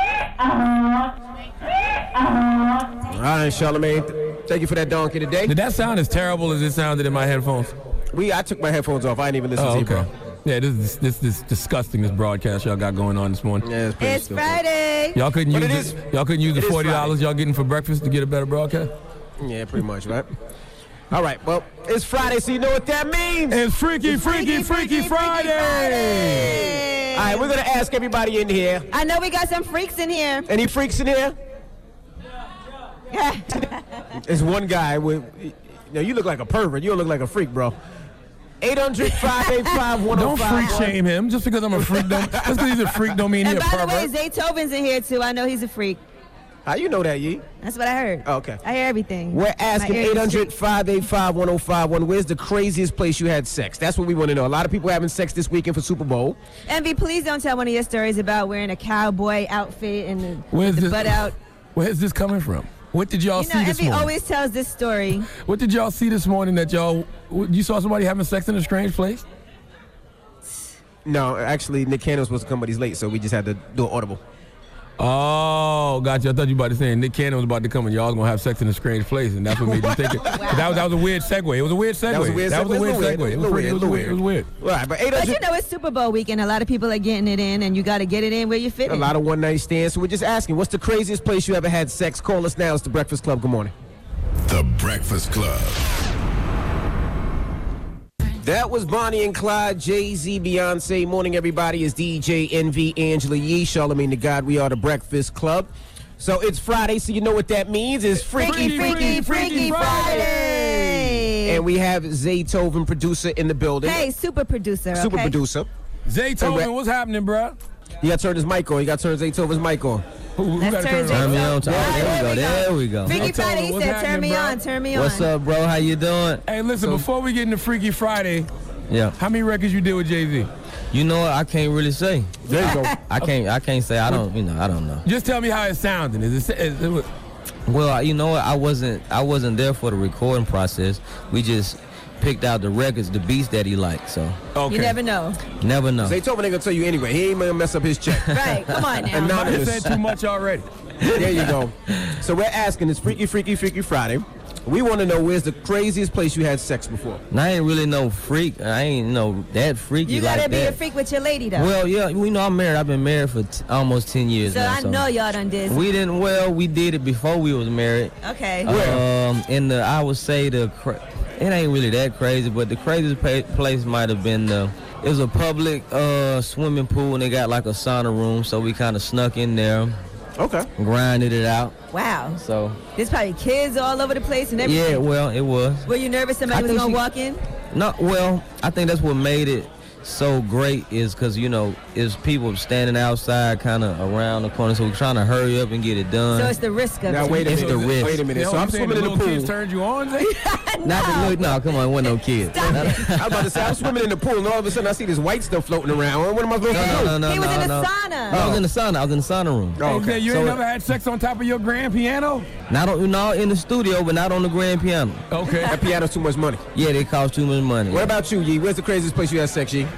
A: right, Charlamagne, thank you for that donkey today.
B: Did that sound as terrible as it sounded in my headphones?
A: We, I took my headphones off. I didn't even listen
B: oh,
A: to you,
B: okay.
A: bro.
B: Yeah, this is this this disgusting, this broadcast y'all got going on this morning.
A: Yeah, it's pretty
C: It's
A: stupid.
C: Friday.
B: Y'all couldn't
A: But
B: use
A: it
B: the,
A: is-
B: y'all couldn't use the
A: it is
B: forty dollars
A: Friday.
B: y'all getting for breakfast to get a better broadcast?
A: Yeah, pretty much, right? All right, well, it's Friday, so you know what that means.
B: It's Freaky, Freaky, Freaky, Friday.
A: All right, we're going to ask everybody in here.
C: I know we got some freaks in here.
A: Any freaks in here? There's one guy with, you know, you look like a pervert. You don't look like a freak, bro. eight hundred, five eight five, one oh five.
B: Don't freak shame him. Just because I'm a freak, don't, just because he's a freak don't mean he's
C: And
B: a
C: by the way,
B: pervert.
C: Zaytoven's in here too. I know he's a freak.
A: How you know that, Yee?
C: That's what I heard.
A: Oh, okay.
C: I hear everything.
A: We're
C: My
A: asking
C: ears
A: eight
C: are
A: hundred, five eight five, one oh five one. Where's the craziest place you had sex? That's what we want to know. A lot of people having sex this weekend for Super Bowl.
C: Envy, please don't tell one of your stories about wearing a cowboy outfit and the,
B: Where's
C: the
B: this,
C: butt out.
B: Where's this coming from? What did y'all
C: You know,
B: see this
C: Envy
B: morning?
C: always tells this story.
B: What did y'all see this morning that y'all, you saw somebody having sex in a strange place?
A: No, actually, Nick Cannon was supposed to come, but he's late, so we just had to do an audible.
B: Oh, gotcha. I thought you were about to say Nick Cannon was about to come and y'all was going to have sex in a strange place, and that's what made you think it. Wow. That, was, that was a weird segue. It was a weird segue.
A: That was a weird
B: That
A: segue.
B: was a weird
A: It was a
B: segue. It was
A: little
B: pretty-
A: weird,
B: it was
A: little
B: weird. It was weird.
A: Right, but eight
C: But
A: hundred.
C: you know, it's Super Bowl weekend. A lot of people are getting it in, and you got to get it in where you fit
A: A
C: in.
A: lot of one night stands. So we're just asking, what's the craziest place you ever had sex? Call us now. It's the Breakfast Club. Good morning.
S: The Breakfast Club.
A: That was Bonnie and Clyde, Jay-Z, Beyonce. Morning, everybody. It's D J N V, Angela Yee, Charlamagne the God. We are the Breakfast Club. So it's Friday, so you know what that means. It's Freaky,
C: Freaky, Freaky, Freaky Friday.
A: And we have Zaytoven, producer, in the building.
C: Hey, super producer.
A: Super
C: okay?
A: producer.
B: Zaytoven, what's happening, bro?
A: You got to turn his mic on. You got to turn Zaytoven's mic on.
B: Who, who
C: Let's
B: gotta
C: turn
B: turn it
C: Zaytoven
B: on?
D: Turn me on. Turn,
C: Right,
D: there we go. There we go.
C: Freaky
B: I'll tell
C: Friday,
B: you
C: he
B: what's
C: said,
B: happening,
C: turn me
B: bro.
C: on, turn me on.
D: What's up, bro? How you doing?
B: Hey, listen, before we get into Freaky Friday,
D: Yeah.
B: how many records you did with Jay-Z?
D: You know what? I can't really say.
B: There you go.
D: I can't. I can't say. I don't. You know. I don't know.
B: Just tell me how it sounded. Is it, is it,
D: Well, you know what? I wasn't. I wasn't there for the recording process. We just picked out the records, the beats that he liked. So
B: okay.
C: You never know.
D: never know.
A: Zaytoven ain't going to tell you anyway. He ain't going to mess up his check.
C: Right, come on now.
B: I
A: Anonymous.
B: said too much already.
A: There you go. So we're asking, it's Freaky, Freaky, Freaky Friday. We want to know, where's the craziest place you had sex before?
D: And I ain't really no freak. I ain't no that freaky
C: You gotta
D: like
C: be
D: that.
C: a freak with your lady, though.
D: Well, yeah, we know I'm married. I've been married for t- almost ten years
C: so
D: now.
C: I know y'all done did.
D: We didn't. Well, we did it before we was married.
C: Okay.
D: Um, in the, I would say the, cra- it ain't really that crazy, but the craziest pa- place might have been the, it was a public uh, swimming pool and they got like a sauna room, so we kind of snuck in there.
A: Okay.
D: Grinded it out.
C: Wow.
D: So.
C: There's probably kids all over the place and everything.
D: Yeah, well, it was.
C: Were you nervous somebody
D: I
C: was
D: think
C: gonna
D: she-
C: walk in?
D: No, well, I think that's what made it so great is because, you know, is people standing outside kind of around the corner, so we're trying to hurry up and get it done.
C: So it's the risk of
A: Now,
C: it.
A: wait a
D: It's
A: minute.
D: the risk.
A: Wait a minute.
B: Yo,
A: So
B: you
A: I'm
B: saying
A: swimming in the
B: little kids
A: pool.
B: turned you on, Zay?
D: Not the little, no, come on, wasn't no kid.
A: I was about to say, I'm swimming in the pool, and all of a sudden I see this white stuff floating around. What am I supposed
D: No,
A: to
D: no,
A: do?
D: no, no,
C: He was
D: no,
C: in the
D: no.
C: sauna.
D: I was in the sauna. I was in the sauna room.
A: Oh, okay.
B: Okay, you
D: So
B: ain't
D: it-
B: never had sex on top of your grand piano?
D: Not on, no, in the studio, but not on the grand piano.
B: Okay.
A: That piano's too much money.
D: Yeah, they cost too much money.
A: What about you, Yee? Where's the craziest place you had sex, Yee?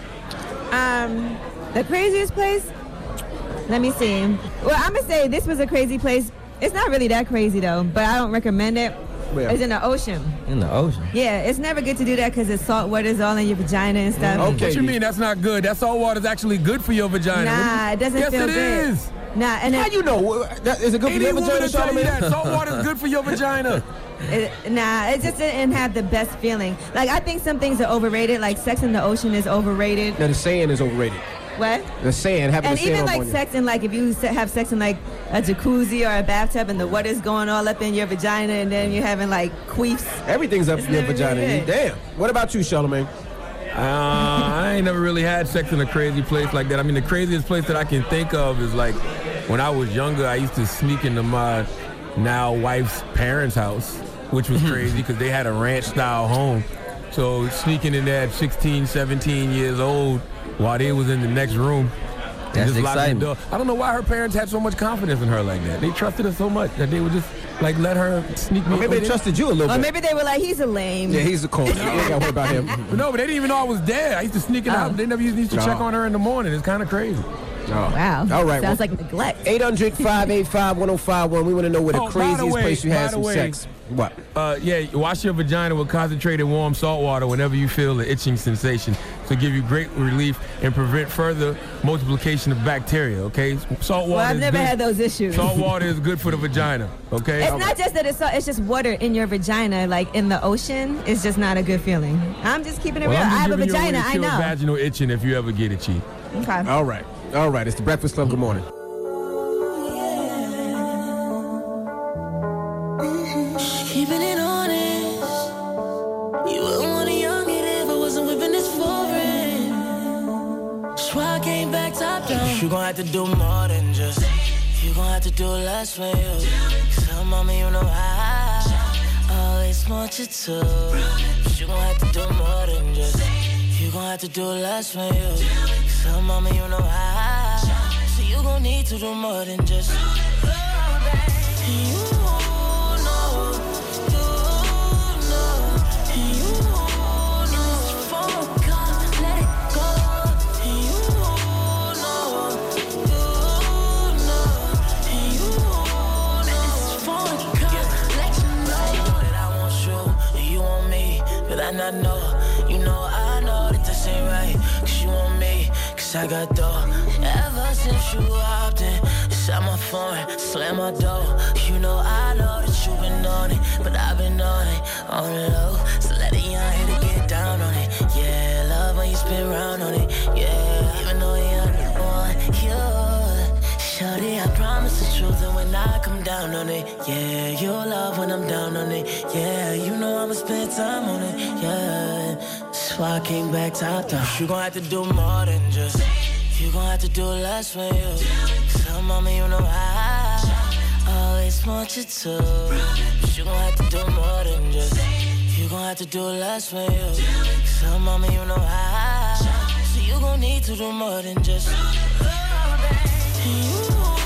C: Um, the craziest place? Let me see. Well, I'm gonna say this was a crazy place. It's not really that crazy though, but I don't recommend it.
A: Where?
C: It's in the ocean.
D: In the ocean.
C: Yeah, it's never good to do that because the salt water's all in your vagina and stuff.
A: Okay.
B: What you mean that's not good? That salt water's actually good for your vagina.
C: Nah, it doesn't
B: yes,
C: feel
B: it
C: good.
B: is.
C: Nah, and
A: How
C: it,
A: you know? That- Is it good for
B: Any
A: your
B: woman
A: vagina,
B: will tell you that
A: Charlamagne?
B: salt water's good for your vagina.
C: it, nah, it just didn't have the best feeling. Like I think some things are overrated. Like sex in the ocean is overrated.
A: Now, the sand is overrated.
C: What?
A: The sand, having
C: And
A: the sand
C: even
A: up
C: like
A: on you.
C: sex in like if you se- have sex in like a jacuzzi or a bathtub and the water's going all up in your vagina and then you're having like queefs.
A: Everything's up
C: It's
A: in your
C: never
A: vagina.
C: really good.
A: Damn. What about you, Charlamagne?
B: Uh, I ain't never really had sex in a crazy place like that. I mean, the craziest place that I can think of is like when I was younger, I used to sneak into my now wife's parents' house, which was crazy because they had a ranch-style home. So sneaking in there at sixteen, seventeen years old while they was in the next room. and
D: That's
B: just locked the
D: exciting.
B: door. I don't know why her parents had so much confidence in her like that. They trusted her so much that they would just like let her sneak me.
A: Or maybe they trusted you a little
C: Or
A: bit.
C: maybe they were like, he's a lame.
A: Yeah, he's a cold. You ain't got to worry about him.
B: No, but they didn't even know I was dead. I used to sneak in
C: Oh.
B: out. They never used, used to
A: No.
B: check on her in the morning. It's kind of crazy.
C: Wow.
A: All right.
C: Sounds
A: well,
C: like neglect.
A: eight hundred, five eight five, one oh five one. We want to know where the
B: Oh, by
A: craziest
B: the way,
A: place you
B: by
A: had
B: the
A: some
B: way,
A: sex. What?
B: Uh, yeah, wash your vagina with concentrated warm salt water whenever you feel the itching sensation to give you great relief and prevent further multiplication of bacteria, okay? Salt water
C: Well, I've
B: is
C: never
B: good.
C: had those issues.
B: Salt water is good for the vagina, okay?
C: It's not just that it's salt, it's just water in your vagina, like in the ocean. It's just not a good feeling. I'm just keeping it
B: Well,
C: real.
B: I'm
C: I
B: just
C: have a
B: giving you way
C: vagina,
B: to
C: I
B: kill
C: know.
B: vaginal itching if you ever get itchy.
C: Okay.
A: All right. All right. It's the Breakfast Club. Good morning.
P: Keeping it honest. You wouldn't want a young kid if I wasn't whipping this foreign. That's why I came back top down. You gon' have to do more than just. You gon' have to do less for you. So, mama, you know I always want you to. You gon' have to do more than just. You gon' have to do less for you. So, mama, you know I. So, you gon' need to do more than just. You I know, you know, I know that this ain't right. Cause you want me, cause I got dough. Ever since you hopped in, inside my phone, slam my door. You know, I know that you been on it, but I've been on it, on the low. So let it young here to get down on it. Yeah, love when you spin round on it. Yeah, even though you're the one, you. Shorty, I promise the truth, and when I come down on it, yeah, you'll love when I'm down on it, yeah, you know I'ma spend time on it, yeah, that's why I came back top down. You gon' have to do more than just, you gon' have to do less for you, so mama, you know I always want you to, but you gon' have to do more than just, you gon' have to do less for you, so mama, you know I, so you gon' need to do more than just. You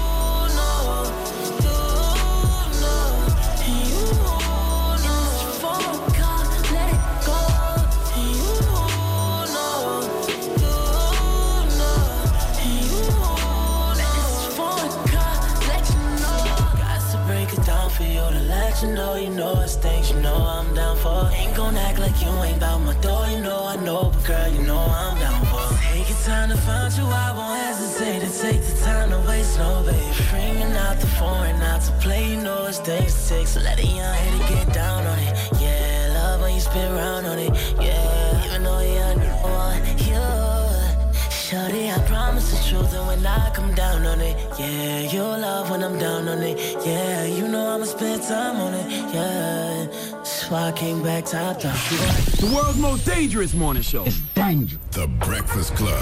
P: you know, you know it's things you know I'm down for. Ain't gon' act like you ain't bout my door. You know I know, but girl, you know I'm down for. Take your time to find you, I won't hesitate to take the time to waste no, babe. Ringing out the phone, out to play, you know it's things to take. So let it young here to get down on it. Yeah, love when you spin round on it. Yeah, even though you're the one, you. Shorty, I promise the truth, and when I come down on it, yeah, you'll love when I'm down on it, yeah, you know I'ma spend time on it, yeah, that's why I came back top down.
S: The world's most dangerous morning show. It's dangerous. The Breakfast Club.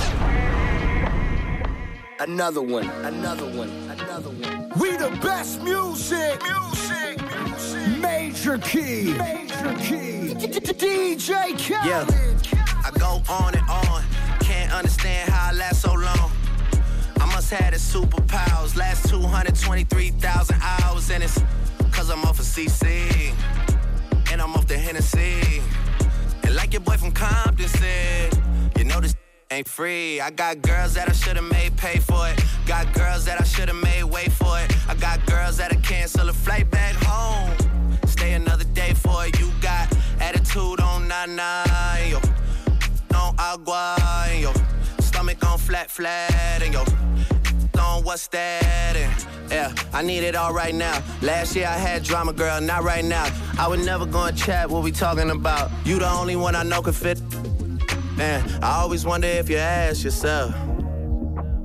W: Another one, another one, another one. We the best music, music, music. Major Key, Major Key, D J Khaled.
F: Yeah, I go on and on. Can't understand how I last so long. I must have the superpowers. Last two hundred twenty-three thousand hours. And it's cause I'm off of C C. And I'm off the Hennessy. And like your boy from Compton said, you know this ain't free. I got girls that I should've made pay for it. Got girls that I should've made wait for it. I got girls that'll cancel a flight back home. Stay another day for it. You got attitude on nine-nine, yo. On agua, and your stomach on flat, flat, and your on what's that? And yeah, I need it all right now. Last year I had drama, girl, not right now. I would never go and chat what we talking about. You the only one I know can fit. Man, I always wonder if you ask yourself,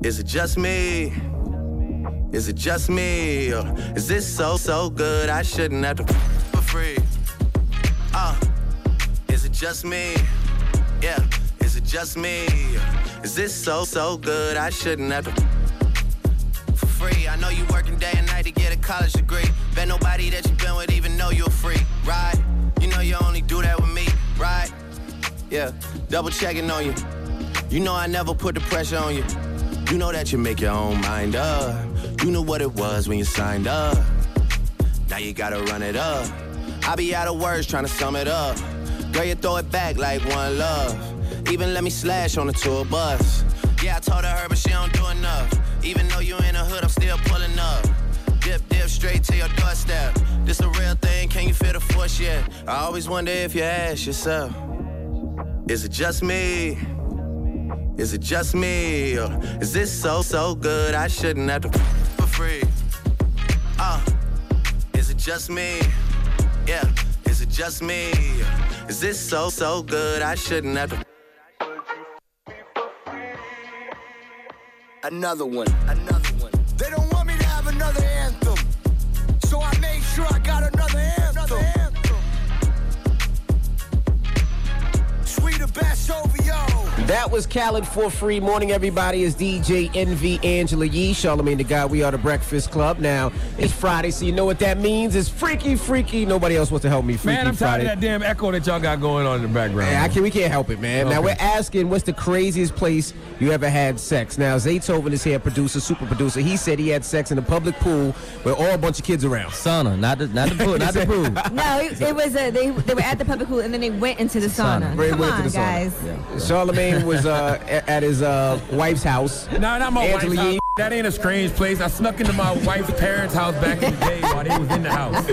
F: Is it just me? Is it just me? Or is this so, so good I shouldn't have to f- for free? Uh, is it just me? Yeah, is it just me? Is this so, so good I shouldn't have to f- for free? I know you working day and night to get a college degree. Bet nobody that you been with even know you're free, right? You know you only do that with me, right? Yeah, double checking on you. You know I never put the pressure on you. You know that you make your own mind up. You knew what it was when you signed up. Now you gotta run it up. I be out of words trying to sum it up. Girl, you throw it back like one love. Even let me slash on the tour bus. Yeah, I told her, her but she don't do enough. Even though you in the hood, I'm still pulling up. Dip, dip, straight to your doorstep. This a real thing, can you feel the force yet? I always wonder if you ask yourself, is it just me? Is it just me? Or is this so, so good I shouldn't have to f- for free? Uh, is it just me? Yeah, is it just me? Is this so, so good I shouldn't have to
W: Another one, another one. They don't want me to have another anthem, so I made sure I got another anthem. Another anthem. Sweeter best over yo.
A: That was Khaled for free. Morning, everybody. It's D J Envy, Angela Yee, Charlamagne the God. We are the Breakfast Club. Now, it's Friday, so you know what that means. It's freaky, freaky. Nobody else wants to help me. Freaky
B: Man, I'm
A: Friday.
B: tired of that damn echo that y'all got going on in the background.
A: Yeah, I can, we can't help it, man.
B: Okay.
A: Now, we're asking, what's the craziest place you ever had sex? Now, Zaytoven is here, producer, super producer. He said he had sex in a public pool with all a bunch of kids around.
D: Sauna, not the, not the pool, not the pool.
C: No, it, it was a, they they were at the public pool and then they went into the sauna.
A: Ray
C: Come
A: went
C: on,
A: to the sauna.
C: guys.
A: Charlamagne was uh, a- at his uh, wife's house.
B: No, not my
A: Angela
B: wife's
A: Yee.
B: house. That ain't a strange place. I snuck into my wife's parents' house back in the day while they was in the house.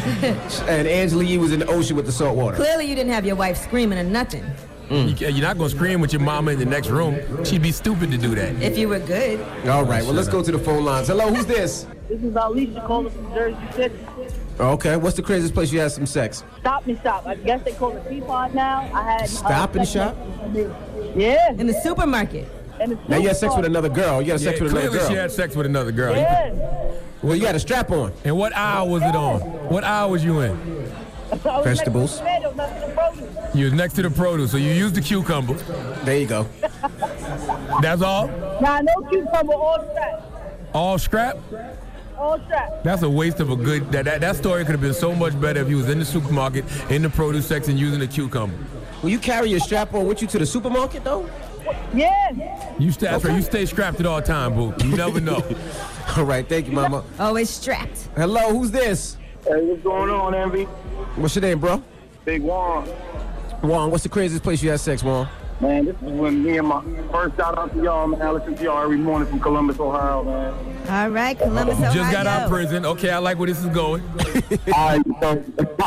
A: And Angela Yee was in the ocean with the salt water.
C: Clearly, you didn't have your wife screaming or nothing.
B: Mm. You, you're not going to scream with your mama in the next room. She'd be stupid to do that.
C: If you were good.
A: All right, well, let's go to the phone lines. Hello, who's this?
G: This is Alicia calling from Jersey City.
A: Okay, what's the craziest place you had some sex?
G: Stop and Shop. I guess they call it Teapot now. I had
A: Stop
G: uh,
A: and
G: sex
A: Shop?
G: with- Yeah.
C: In the supermarket.
G: In the
A: Now you had sex with
G: supermarket.
A: another girl. You had sex
B: Yeah,
A: with another
B: clearly
A: girl.
B: she had sex with another girl.
G: Yeah.
A: Well, you had a strap on.
B: And what aisle was it on? What aisle was you in?
G: I was
A: Vegetables.
G: next to the tomato, next to the produce.
B: You was next to the produce, so you used the cucumber.
A: There you go.
B: That's all?
G: Nah, no cucumber, all strap.
B: All scrap?
G: All strap.
B: That's a waste of a good... That, that, that story could have been so much better if you was in the supermarket, in the produce section, using a cucumber.
A: Will you carry your strap on with you to the supermarket, though?
G: Yeah.
B: You stay, okay. you stay strapped at all time, boo. You never know.
A: All right, thank you, mama.
C: Always strapped.
A: Hello, who's this?
E: Hey, what's going on, Envy?
A: What's your name, bro?
E: Big Juan.
A: Juan, what's the craziest place you had sex, Juan?
E: Man, this is when me and my first shout out to y'all, man. I listen to y'all every morning from Columbus, Ohio, man.
C: All right, Columbus,
B: You
C: Ohio.
B: just got out of prison. Okay, I like where this is going.
E: All right, so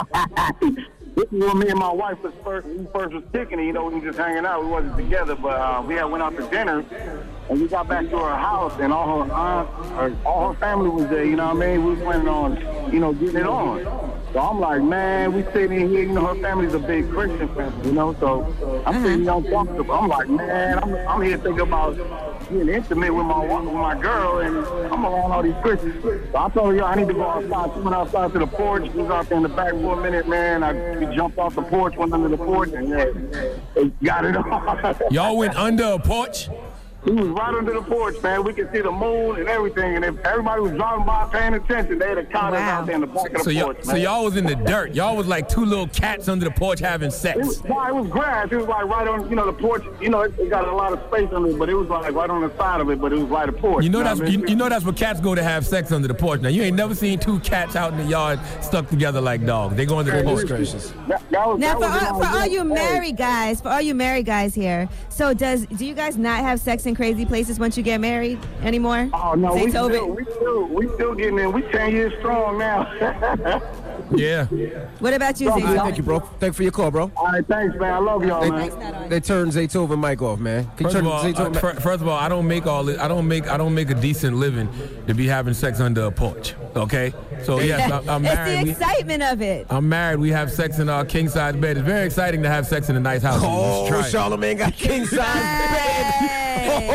E: this is when me and my wife was first, we first was kicking it, you know, we were just hanging out. We wasn't together, but uh, we had went out to dinner, and we got back to her house, and all her aunt, her, all her family was there, you know what I mean? We was planning on, you know, getting it on. So I'm like, man, we sitting in here, you know, her family's a big Christian family, you know, so I'm sitting on comfortable. I'm like, man, I'm, I'm here thinking about getting intimate with my with my girl, and I'm around all these Christians. So I told her, I need to go outside. She went outside to the porch. She was out there in the back for a minute, man. I we jumped off the porch, went under the porch, and yeah, they got it on.
B: Y'all went under a porch?
E: He was right under the porch, man. We could see the moon and everything. And if everybody was driving by paying attention, they'd have caught us out there in the back of the
B: So y'all,
E: porch,
B: so
E: man.
B: y'all was in the dirt. Y'all was like two little cats under the porch having
E: It
B: sex.
E: was, no, it was grass. It was like right on, you know, the porch. You know, it, it got a lot of space on it, but it was like right on the side of it, but it was like a porch.
B: You know
E: what
B: that's
E: I mean?
B: you, you know that's where cats go to have sex under the porch. Now you ain't never seen two cats out in the yard stuck together like dogs. They go under the porch.
E: That, that was,
C: Now,
E: that
C: for
E: was
C: all,
E: when I
C: for
E: was
C: all you
E: young.
C: married guys, for all you married guys here, so does do you guys not have sex in crazy places once you get married anymore?
E: Oh no, we
C: Zaytoven?
E: still, we still, we still getting in. We ten years strong now.
B: Yeah.
C: What about you,
A: All right,
C: Zaytoven?
A: thank you, bro. Thank you for your call, bro.
E: All right, thanks, man. I love y'all,
A: They,
E: man.
A: they turned Zaytoven mic off, man. Can you
B: First
A: turn
B: of, all,
A: Zaytoven
B: uh, fir- first of all, I don't make all this, I don't make I don't make a decent living to be having sex under a porch. Okay, so yes, I, I'm
C: It's
B: married.
C: the
B: We-
C: excitement of it.
B: I'm married. We have sex in our king size bed. It's very exciting to have sex in a nice house.
A: Oh,
B: Just try it.
A: Charlamagne got king size bed. Oh,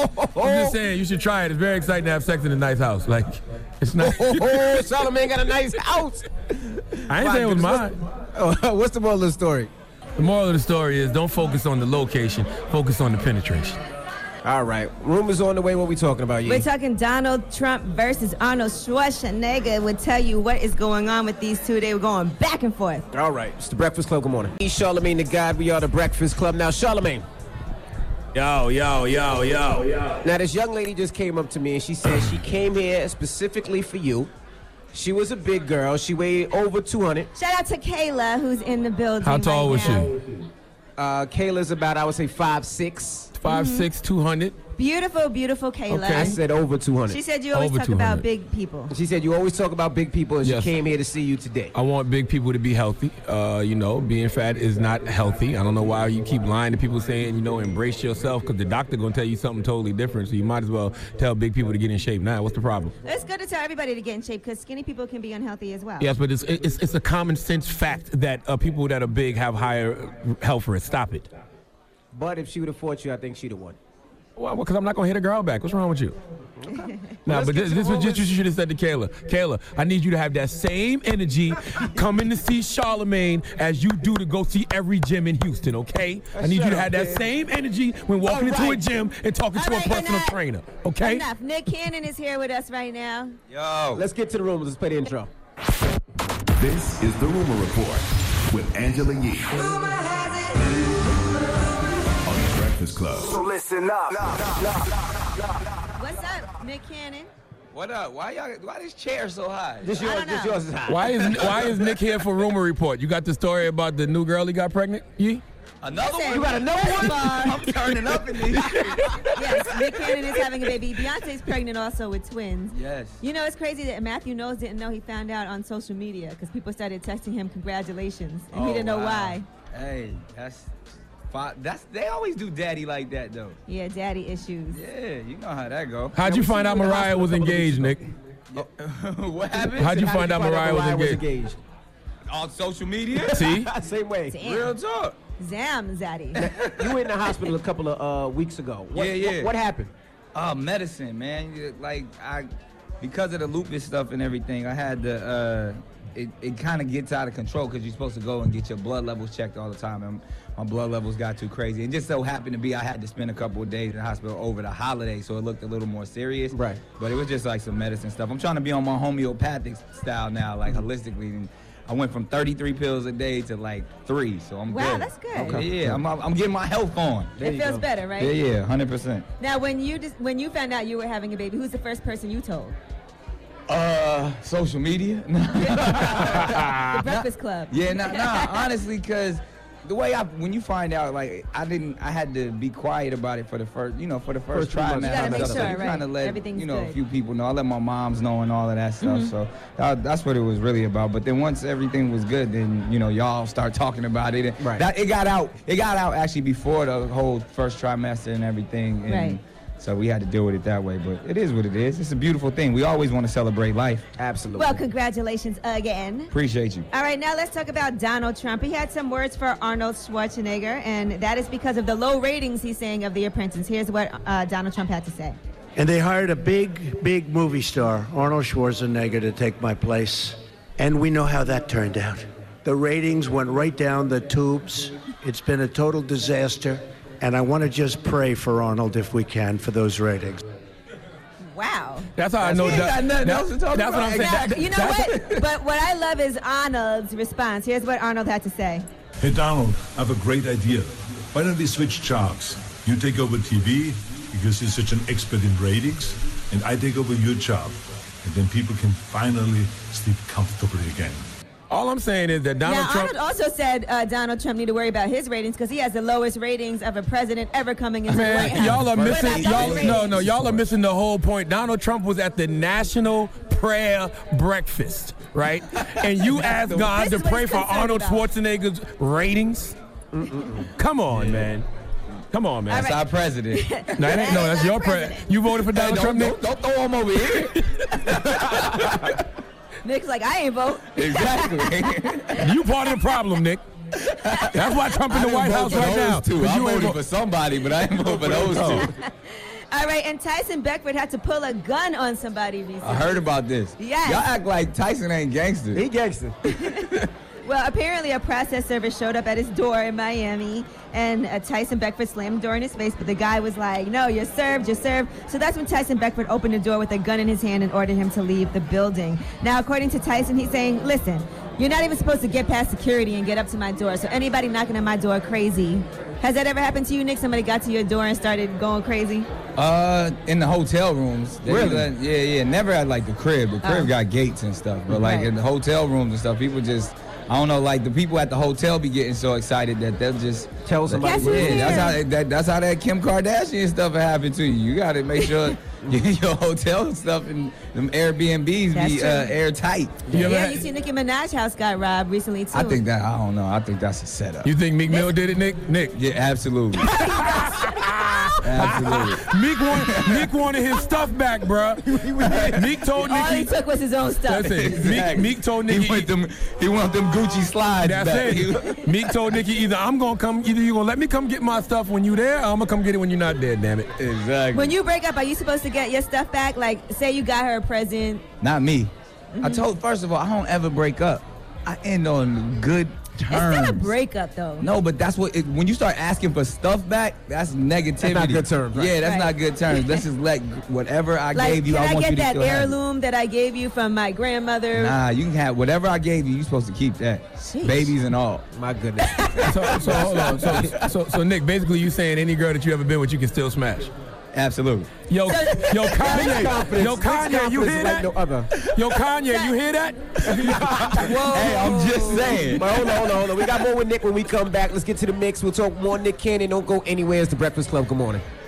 B: I'm just saying, you should try it. It's very exciting to have sex in a nice house. Like, it's not.
A: Oh, Charlamagne got a nice house.
B: I ain't saying it was mine.
A: What's the moral of the story?
B: The moral of the story is don't focus on the location, focus on the penetration.
A: All right. Rumors on the way. What we talking about, Yee?
C: We're talking Donald Trump versus Arnold Schwarzenegger. We'll tell you what is going on with these two. They were going back and forth.
A: All right. It's the Breakfast Club. Good morning. He's Charlamagne the God. We are the Breakfast Club. Now, Charlamagne.
B: Yo, yo, yo, yo, yo.
A: Now, this young lady just came up to me and she said she came here specifically for you. She was a big girl. She weighed over two hundred.
C: Shout out to Kayla, who's in the building.
B: How tall
C: right
B: was
C: now.
B: she?
A: Uh, Kayla's about, I would say, five six.
B: five six, two hundred.
C: Beautiful, beautiful Kayla.
A: Okay. I said over two hundred.
C: She said you always
B: Over
C: talk
B: two hundred.
C: about big people.
A: She said you always talk about big people and
B: Yes.
A: she came here to see you today.
B: I want big people to be healthy. Uh, you know, being fat is not healthy. I don't know why you keep lying to people saying, you know, embrace yourself, because the doctor going to tell you something totally different. So you might as well tell big people to get in shape now. What's the problem?
C: It's good to tell everybody to get in shape because skinny people can be unhealthy as well.
B: Yes, but it's it's, it's a common sense fact that uh, people that are big have higher health risks. Stop it.
A: But if she would have fought you, I think she'd have won.
B: Well, because I'm not going to hit a girl back. What's wrong with you?
A: Okay.
B: No,
A: Let's
B: but
A: get
B: this,
A: to
B: this
A: the
B: was just
A: rumors.
B: what you should have said to Kayla. Kayla, I need you to have that same energy coming to see Charlamagne as you do to go see every gym in Houston, okay? I need you
A: Shut
B: to
A: up,
B: have that
A: man.
B: same energy when walking
A: All
B: into a
A: right.
B: gym and talking to
C: All
B: a
C: right,
B: personal
C: enough.
B: trainer, okay?
C: Enough. Nick Cannon is here with us right now.
A: Yo. Let's get to the rumors. Let's play the intro.
H: This is the Rumor Report with Angela Yee. On the Breakfast Club.
W: So listen up.
C: What's up, Nick Cannon?
J: What up? Why y'all? Why this chair so high?
A: This yours, this yours is high.
B: Why is why is Nick here for Rumor Report? You got the story about the new girl he got pregnant? Yee?
J: Another
C: Listen,
J: one? You got another
C: first
J: one?
C: of all-
J: I'm turning up in these.
C: Yes, Nick Cannon is having a baby. Beyonce's pregnant also with twins.
J: Yes.
C: You know, it's crazy that Matthew Knowles didn't know. He found out on social media because people started texting him congratulations, and he
J: Oh,
C: didn't know
J: wow.
C: why.
J: Hey, that's fi- that's they always do daddy like that though.
C: Yeah, daddy issues.
J: Yeah, you know how that go.
B: How'd you
A: we
B: find
A: see
B: out
A: you in the
B: Mariah
A: hospital
B: was
A: a couple of
B: engaged,
A: weeks
B: Nick?
J: what happened?
B: How'd you find out Mariah was engaged?
J: On social media?
B: See?
A: Same way.
C: Damn.
J: Real talk.
C: Zam, Zaddy.
A: You were in the hospital a couple of uh, weeks ago. What,
J: Yeah, yeah.
A: What, what happened?
J: Uh, medicine, man. You- Like I, because of the lupus stuff and everything, I had to. Uh, it it kind of gets out of control because you're supposed to go and get your blood levels checked all the time, and my blood levels got too crazy. And just so happened to be, I had to spend a couple of days in the hospital over the holiday, so it looked a little more serious.
A: Right.
J: But it was just like some medicine stuff. I'm trying to be on my homeopathic style now, like holistically. And I went from thirty-three pills a day to like three, so I'm
C: Wow,
J: good.
C: that's good.
J: Okay. Yeah, I'm, I'm getting my health on.
A: There
C: It
A: you
C: feels
A: go.
C: better, right?
J: Yeah, yeah, one hundred percent.
C: Now, when you just, when you found out you were having a baby, who's the first person you told?
J: Uh, social media?
C: The Breakfast Club.
J: Yeah, nah, nah, honestly, because the way I, when you find out, like, I didn't, I had to be quiet about it for the first, you know, for the first,
A: First few months.
J: trimester.
A: You gotta make
J: So
C: sure,
J: you
C: right?
J: kind of let,
C: Everything's
J: you know,
C: good.
J: a few people know. I let my moms know and all of that stuff.
C: Mhm.
J: So that, that's what it was really about. But then once everything was good, then, you know, y'all start talking about it. And
A: Right.
J: That, it got out, it got out actually before the whole first trimester and everything. And
C: Right.
J: so we had to deal with it that way. But it is what it is. It's a beautiful thing. We always want to celebrate life.
A: Absolutely.
C: Well, congratulations again.
J: Appreciate you.
C: All right, now let's talk about Donald Trump. He had some words for Arnold Schwarzenegger, and that is because of the low ratings he's saying of The Apprentice. Here's what uh, Donald Trump had to say.
L: And they hired a big, big movie star, Arnold Schwarzenegger, to take my place. And we know how that turned out. The ratings went right down the tubes. It's been a total disaster. And I want to just pray for Arnold, if we can, for those ratings.
C: Wow.
B: That's how I know
J: ain't got
B: that.
J: nothing
B: that-
J: else to talk
B: that's what
J: about.
B: I'm saying.
C: Now,
B: That-
C: you know
B: that's-
C: what? But what I love is Arnold's response. Here's what Arnold had to say.
T: Hey, Donald, I have a great idea. Why don't we switch jobs? You take over T V because you're such an expert in ratings, and I take over your job. And then people can finally sleep comfortably again.
B: All I'm saying is that Donald
C: now,
B: Trump.
C: Arnold also said uh, Donald Trump need to worry about his ratings because he has the lowest ratings of a president ever coming into the White
B: Man,
C: House.
B: y'all are
C: What
B: missing.
C: about
B: Y'all,
C: those
B: no,
C: ratings?
B: no, y'all are missing the whole point. Donald Trump was at the National Prayer Breakfast, right? And you asked God
C: This
B: to
C: is what
B: pray
C: he's
B: for
C: concerned
B: Arnold
C: about.
B: Schwarzenegger's ratings. Come on, man. Come on, man.
J: That's our president.
B: No, that ain't, no, that's your president. You voted for Donald
J: Hey,
B: Trump,
J: don't,
B: Nick?
J: don't, don't throw him over here.
C: Nick's like, I ain't vote.
J: Exactly.
B: You part of the problem, Nick. That's why Trump in the White House right now.
J: Too.
B: 'cause
J: I
B: you ain't
J: voted
B: vo-
J: for somebody, but I ain't vote for those two.
C: All right, and Tyson Beckford had to pull a gun on somebody recently.
J: I heard about this.
C: Yes.
J: Y'all act like Tyson ain't gangster.
A: He gangster.
C: Well, apparently a process server showed up at his door in Miami, and uh, Tyson Beckford slammed the door in his face, but the guy was like, no, you're served, you're served. So that's when Tyson Beckford opened the door with a gun in his hand and ordered him to leave the building. Now, according to Tyson, he's saying, listen, you're not even supposed to get past security and get up to my door, so anybody knocking on my door crazy. Has that ever happened to you, Nick? Somebody got to your door and started going crazy?
J: Uh, in the hotel rooms. They
A: Really?
J: let- yeah, yeah. Never at like the crib. The crib
C: Oh.
J: got gates and stuff. But like
C: Right.
J: in the hotel rooms and stuff, people just, I don't know, like the people at the hotel be getting so excited that they'll just
A: Tell somebody
C: Guess
A: what
C: who's
A: it is.
J: Yeah, that's
C: here?
J: how that, that's how that Kim Kardashian stuff happened to you. You got to make sure your hotel stuff and them Airbnbs
C: That's
J: be
C: true.
J: uh, airtight.
B: You ever
C: Yeah,
B: had-
C: you see Nicki Minaj house got robbed recently, too.
J: I think that I don't know. I think that's a setup.
B: You think Meek Mill did it, Nick? Nick.
J: Yeah, absolutely. absolutely.
B: Meek, want, Meek wanted his stuff back, bruh. Meek told
C: All he
B: Nicki.
C: took was his own stuff.
B: That's it. Meek,
J: Exactly.
B: Meek told
J: He
B: Nicki.
J: want them. He want them Gucci slides
B: That's
J: back.
B: it. Meek told Nicki either I'm gonna come, either you gonna let me come get my stuff when you there, or I'm gonna come get it when you're not there. Damn it.
J: Exactly.
C: When you break up, are you supposed to get your stuff back? Like, say you got her a present.
J: Not me.
C: Mm-hmm.
J: I told first of all, I don't ever break up. I end on good terms.
C: It's still a breakup, though.
J: No, but that's what. It, when you start asking for stuff back, that's negativity.
A: That's not good terms, right?
J: Yeah, that's
C: Right.
J: not good terms. Let's just let whatever I
C: Like,
J: gave you.
C: can
J: I
C: I,
J: want
C: get
J: you to
C: that
J: still have it.
C: heirloom that I gave you from my grandmother?
J: Nah, you can have whatever I gave you. You're supposed to keep that,
C: Sheesh.
J: babies and all.
A: My goodness.
B: So, so hold on. So, so, so Nick, basically you saying any girl that you ever been with, you can still smash.
J: Absolutely.
B: Yo, yo, Kanye,
A: Confidence.
B: yo, Kanye, you
A: Confidence
B: hear
A: like
B: that?
A: no other.
B: Yo, Kanye, you hear that?
J: Hey, I'm just saying.
A: But hold on, hold on, hold on. We got more with Nick when we come back. Let's get to the mix. We'll talk more Nick Cannon. Don't go anywhere. It's the Breakfast Club. Good morning.